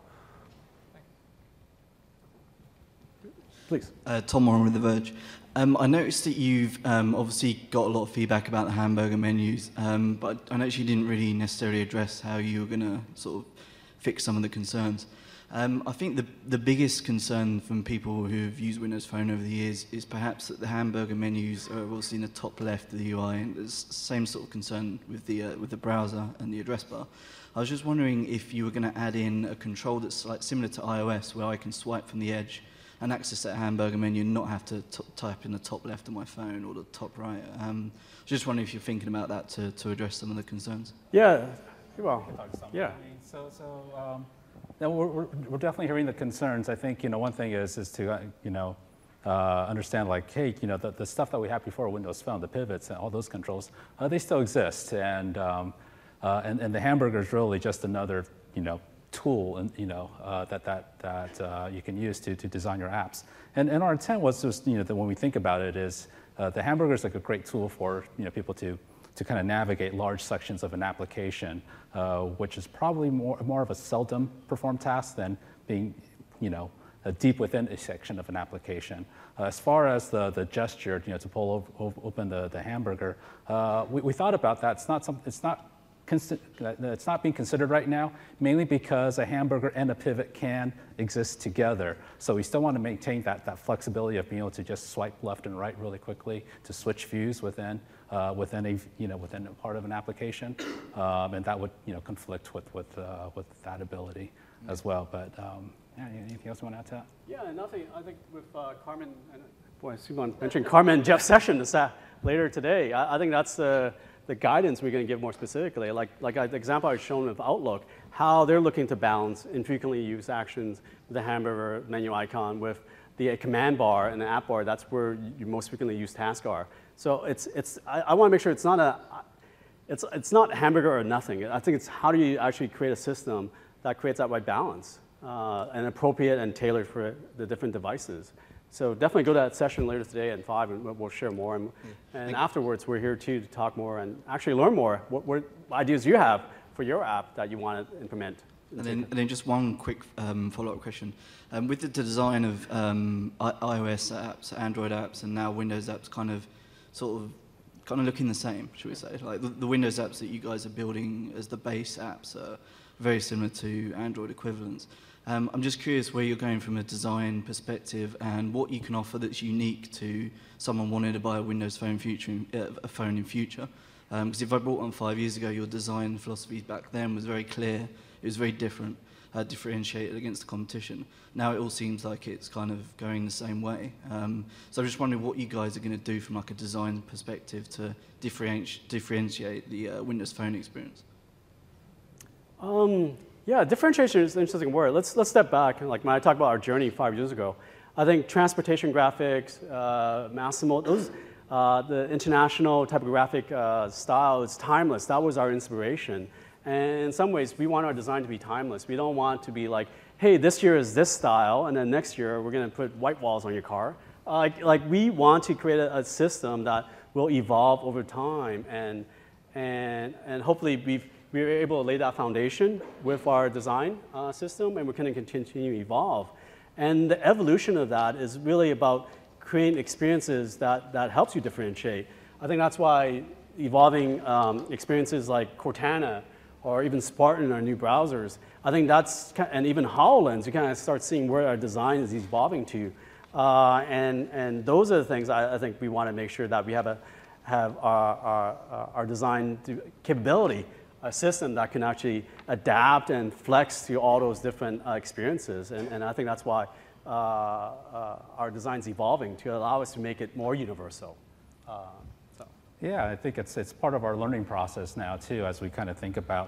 Please. Uh, Tom Warren with The Verge. Um, I noticed that you've um, obviously got a lot of feedback about the hamburger menus, um, but I noticed you didn't really necessarily address how you were going to sort of fix some of the concerns. Um, I think the, the biggest concern from people who've used Windows Phone over the years is perhaps that the hamburger menus are obviously in the top left of the U I, and there's the same sort of concern with the, uh, with the browser and the address bar. I was just wondering if you were going to add in a control that's like similar to iOS, where I can swipe from the edge and access that hamburger menu and not have to t type in the top left of my phone or the top right. Um, just wondering if you're thinking about that to, to address some of the concerns. Yeah, well, yeah. So, so um, no, we're, we're, we're definitely hearing the concerns. I think, you know, one thing is, is to, uh, you know, uh, understand like, hey, you know, the, the stuff that we had before Windows Phone, the pivots and all those controls, uh, they still exist. And, um, uh, and, and the hamburger is really just another, you know, tool and you know uh, that that that uh, you can use to to design your apps. And and our intent was just you know that when we think about it is uh, the hamburger is like a great tool for you know people to to kind of navigate large sections of an application, uh, which is probably more more of a seldom performed task than being you know uh, deep within a section of an application. Uh, as far as the the gesture you know to pull op open the the hamburger, uh, we we thought about that. It's not some it's not. It's not being considered right now, mainly because a hamburger and a pivot can exist together. So we still want to maintain that, that flexibility of being able to just swipe left and right really quickly to switch views within uh, within a you know within a part of an application, um, and that would you know conflict with with uh, with that ability as well. But um, yeah, anything else you want to add to that? Yeah, nothing. I think with uh, Carmen and boy, I see one mentioned Carmen and Jeff session this uh, later today. I, I think that's the. Uh, the guidance we're going to give more specifically, like, like the example I was shown with Outlook, how they're looking to balance infrequently used actions with the hamburger menu icon with the command bar and the app bar. That's where your most frequently used tasks are. So it's, it's, I, I want to make sure it's not, a, it's, it's not hamburger or nothing. I think it's how do you actually create a system that creates that right balance uh, and appropriate and tailored for the different devices. So definitely go to that session later today at five, and we'll share more. And, and afterwards, we're here too to talk more and actually learn more. What, what ideas you have for your app that you want to implement? And then, and then just one quick um, follow-up question. Um, with the design of um, I iOS apps, Android apps, and now Windows apps kind of sort of kind of looking the same, should we say? Like the, the Windows apps that you guys are building as the base apps are very similar to Android equivalents. Um, I'm just curious where you're going from a design perspective and what you can offer that's unique to someone wanting to buy a Windows Phone future, uh, a phone in future. Because um, if I bought one five years ago, your design philosophy back then was very clear. It was very different, uh, differentiated against the competition. Now it all seems like it's kind of going the same way. Um, so I'm just wondering what you guys are going to do from like a design perspective to differentiate, differentiate the uh, Windows Phone experience. Um. Yeah, differentiation is an interesting word. Let's, let's step back. Like when I talked about our journey five years ago, I think transportation graphics, uh, Massimo, those, uh, the international typographic uh, style is timeless. That was our inspiration. And in some ways, we want our design to be timeless. We don't want to be like, hey, this year is this style, and then next year we're going to put white walls on your car. Uh, like, like we want to create a, a system that will evolve over time, and, and, and hopefully we've we were able to lay that foundation with our design uh, system, and we're going to continue to evolve. And the evolution of that is really about creating experiences that, that helps you differentiate. I think that's why evolving um, experiences like Cortana or even Spartan, our new browsers, I think that's, and even HoloLens, you kind of start seeing where our design is evolving to. Uh, and, and those are the things I, I think we want to make sure that we have, a, have our, our, our design capability, a system that can actually adapt and flex to all those different uh, experiences. And, and I think that's why uh, uh, our design's evolving to allow us to make it more universal. Uh, so. Yeah, I think it's, it's part of our learning process now too, as we kind of think about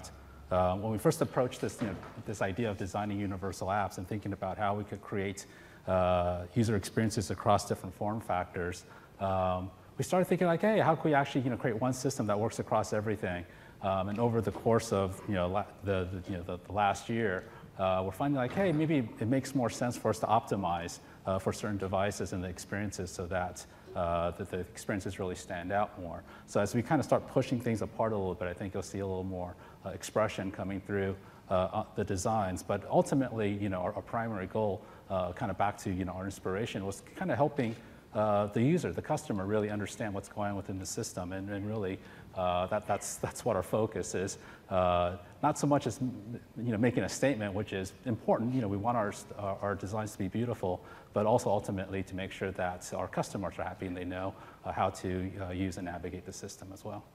uh, when we first approached this, you know, this idea of designing universal apps and thinking about how we could create uh, user experiences across different form factors, um, we started thinking like, hey, how can we actually, you know, create one system that works across everything? Um, and over the course of, you know, la the, the, you know, the, the last year, uh, we're finding like, hey, maybe it makes more sense for us to optimize uh, for certain devices and the experiences so that, uh, that the experiences really stand out more. So as we kind of start pushing things apart a little bit, I think you'll see a little more uh, expression coming through uh, the designs. But ultimately, you know, our, our primary goal, uh, kind of back to, you know, our inspiration, was kind of helping uh, the user, the customer, really understand what's going on within the system, and, and really uh, that, that's, that's what our focus is. Uh, not so much as, you know, making a statement, which is important. You know, we want our, our, our designs to be beautiful, but also ultimately to make sure that our customers are happy and they know uh, how to uh, use and navigate the system as well.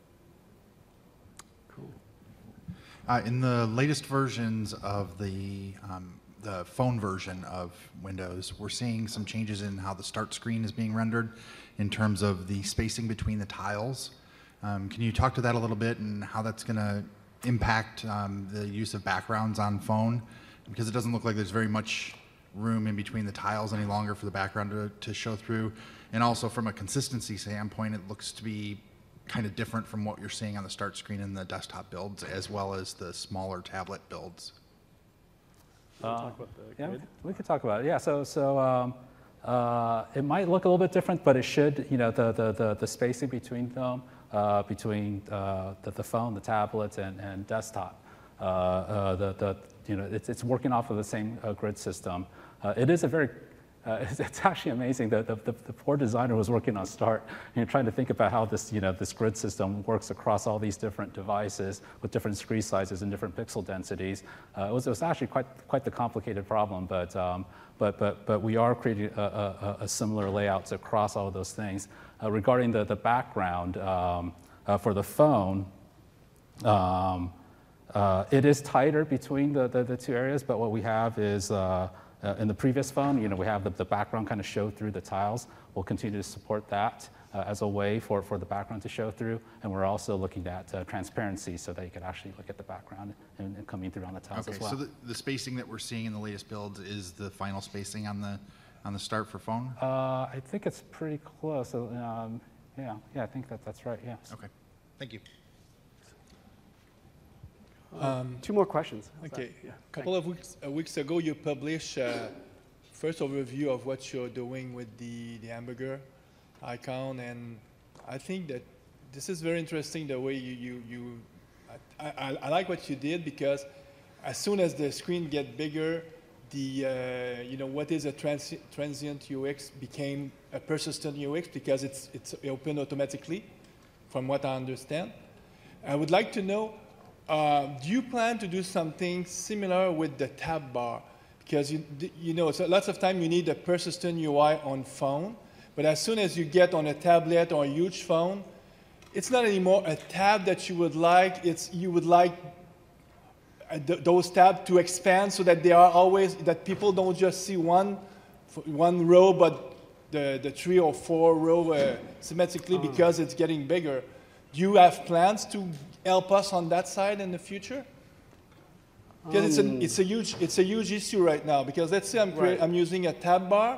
Cool. Uh, in the latest versions of the, um, the phone version of Windows, we're seeing some changes in how the start screen is being rendered in terms of the spacing between the tiles. Um, can you talk to that a little bit and how that's going to impact um, the use of backgrounds on phone? Because it doesn't look like there's very much room in between the tiles any longer for the background to, to show through. And also from a consistency standpoint, it looks to be kind of different from what you're seeing on the start screen in the desktop builds as well as the smaller tablet builds. Uh, talk about the yeah, grid? we could talk about it. Yeah, so, so um, uh, it might look a little bit different, but it should, you know, the, the, the, the spacing between them, uh, between uh, the, the phone, the tablet, and, and desktop, uh, uh, the, the, you know, it's, it's working off of the same uh, grid system. Uh, it is a very, uh, it's, it's actually amazing that the, the, the poor designer was working on Start, you know, trying to think about how this, you know, this grid system works across all these different devices with different screen sizes and different pixel densities. Uh, it, was, it was actually quite, quite the complicated problem, but, um, but, but, but we are creating a, a, a similar layouts across all of those things. Uh, regarding the, the background um, uh, for the phone, um, uh, it is tighter between the, the, the two areas, but what we have is uh, uh, in the previous phone, you know, we have the, the background kind of show through the tiles. We'll continue to support that uh, as a way for, for the background to show through, and we're also looking at uh, transparency so that you can actually look at the background and, and coming through on the tiles Okay, as well. so the, the spacing that we're seeing in the latest builds is the final spacing on the on the Start for phone? Uh, I think it's pretty close. So, um, yeah, yeah, I think that that's right. Yes. Okay, thank you. Um, Two more questions. How's Okay. that? Yeah, A couple of weeks, uh, weeks ago, you published uh, first overview of what you're doing with the, the hamburger icon, and I think that this is very interesting the way you, you, you I, I, I like what you did, because as soon as the screen get bigger, the, uh, you know, what is a transi transient U X became a persistent U X because it's, it's open automatically, from what I understand. I would like to know, uh, do you plan to do something similar with the tab bar? Because, you, you know, so lots of time you need a persistent U I on phone, but as soon as you get on a tablet or a huge phone, it's not anymore a tab that you would like, it's, you would like Uh, th those tabs to expand so that they are always, that people don't just see one, one row, but the, the three or four row uh, symmetrically because it's getting bigger. Do you have plans to help us on that side in the future? Because um, it's, a, it's, a huge, it's a huge issue right now, because let's say I'm, right. I'm using a tab bar,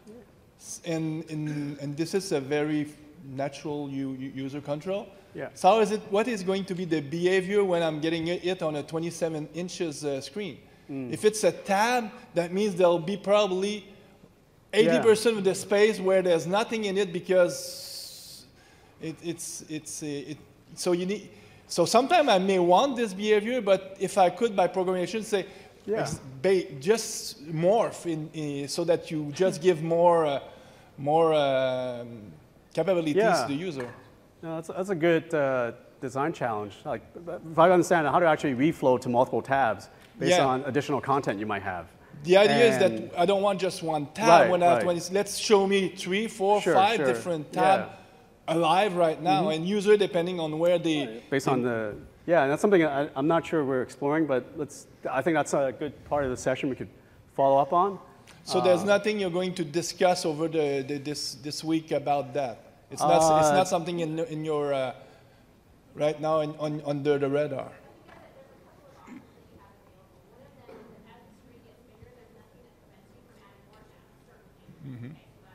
and, and, and this is a very natural u user control. Yeah. So how is it, what is going to be the behavior when I'm getting it on a twenty-seven inches uh, screen? Mm. If it's a tab, that means there'll be probably eighty percent yeah. of the space where there's nothing in it, because it, it's, it's, uh, it, so you need, so sometimes I may want this behavior, but if I could by programming, I should say, yeah. just morph in, in, so that you just give more, uh, more um, capabilities yeah. to the user. No, that's, that's a good uh, design challenge. Like, if I understand how to actually reflow to multiple tabs based yeah. on additional content you might have. The idea and is that I don't want just one tab. Right, when I have right. twenty, let's show me three, four, sure, five sure. different tabs yeah. alive right now, mm-hmm. and user depending on where they. Right. Based on the, yeah, and that's something I, I'm not sure we're exploring, but let's. I think that's a good part of the session we could follow up on. So uh, there's nothing you're going to discuss over the, the this this week about that. It's not. Uh, it's not something in in your uh, right now in, on under the radar. Mm-hmm.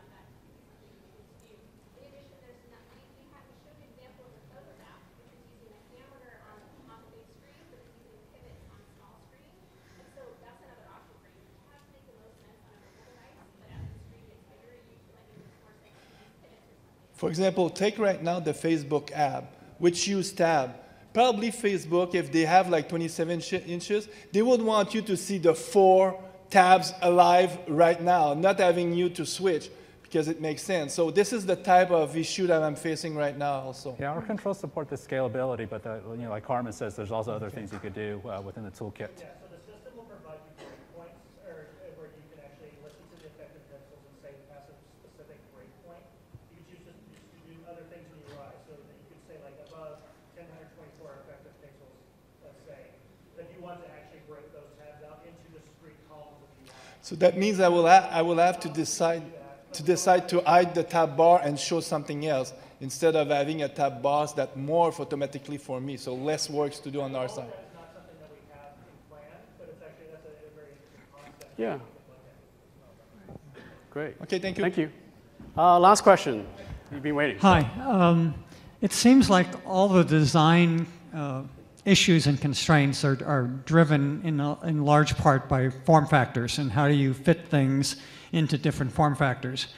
For example, take right now the Facebook app, which use tab. Probably Facebook, if they have like twenty-seven inches, they would want you to see the four tabs alive right now, not having you to switch, because it makes sense. So this is the type of issue that I'm facing right now also. Yeah, our controls support the scalability, but the, you know, like Carmen says, there's also other things you could do uh, within the toolkit. Yeah, so the system will provide you breakpoints, or where you can actually listen to the effective pixels and say pass a specific breakpoint. You can choose to, to do other things in the U I, so that you could say like above ten twenty-four effective pixels, let's say. But if you want to actually break those tabs out into discrete columns of the U I. So that means I will ha I will have to decide to decide to hide the tab bar and show something else instead of having a tab bar that morph automatically for me. So less works to do on our side. Yeah. Great. Okay, thank you. Thank you. Uh, last question. You've been waiting. Hi. Um, it seems like all the design uh, issues and constraints are, are driven in, a, in large part by form factors and how do you fit things into different form factors.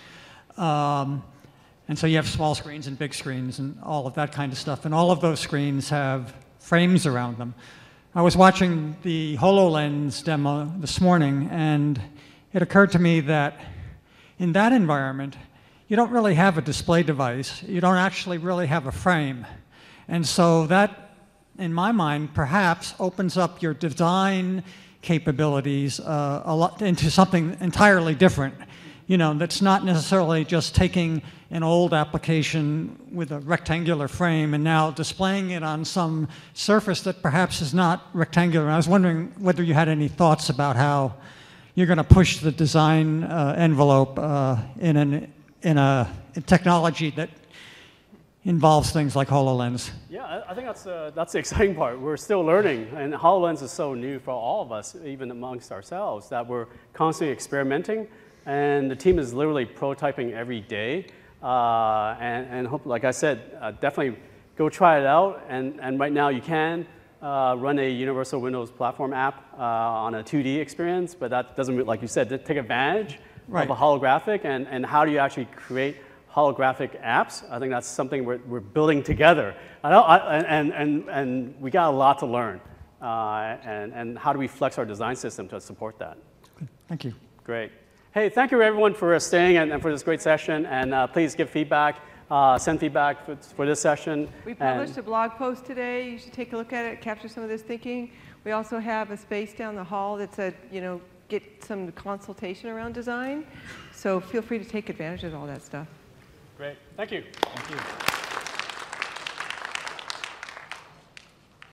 Um, and so you have small screens and big screens and all of that kind of stuff. And all of those screens have frames around them. I was watching the HoloLens demo this morning, and it occurred to me that in that environment, you don't really have a display device. You don't actually really have a frame. And so that, in my mind, perhaps opens up your design capabilities uh, a lot into something entirely different. You know, that's not necessarily just taking an old application with a rectangular frame and now displaying it on some surface that perhaps is not rectangular. And I was wondering whether you had any thoughts about how you're going to push the design uh, envelope uh, in, an, in a in technology that involves things like HoloLens. Yeah, I think that's, uh, that's the exciting part. We're still learning, and HoloLens is so new for all of us, even amongst ourselves, that we're constantly experimenting, and the team is literally prototyping every day. Uh, and, and hope, like I said, uh, definitely go try it out, and, and right now you can uh, run a Universal Windows Platform app uh, on a two D experience, but that doesn't, like you said, take advantage right. of a holographic, and, and how do you actually create holographic apps? I think that's something we're, we're building together. I know, I, and, and, and we got a lot to learn. Uh, and, and how do we flex our design system to support that? Thank you. Great. Hey, thank you everyone for staying and, and for this great session. And uh, please give feedback, uh, send feedback for, for this session. We published and a blog post today. You should take a look at it, capture some of this thinking. We also have a space down the hall that's a, you know, get some consultation around design. So feel free to take advantage of all that stuff. Great. Thank you. Thank you.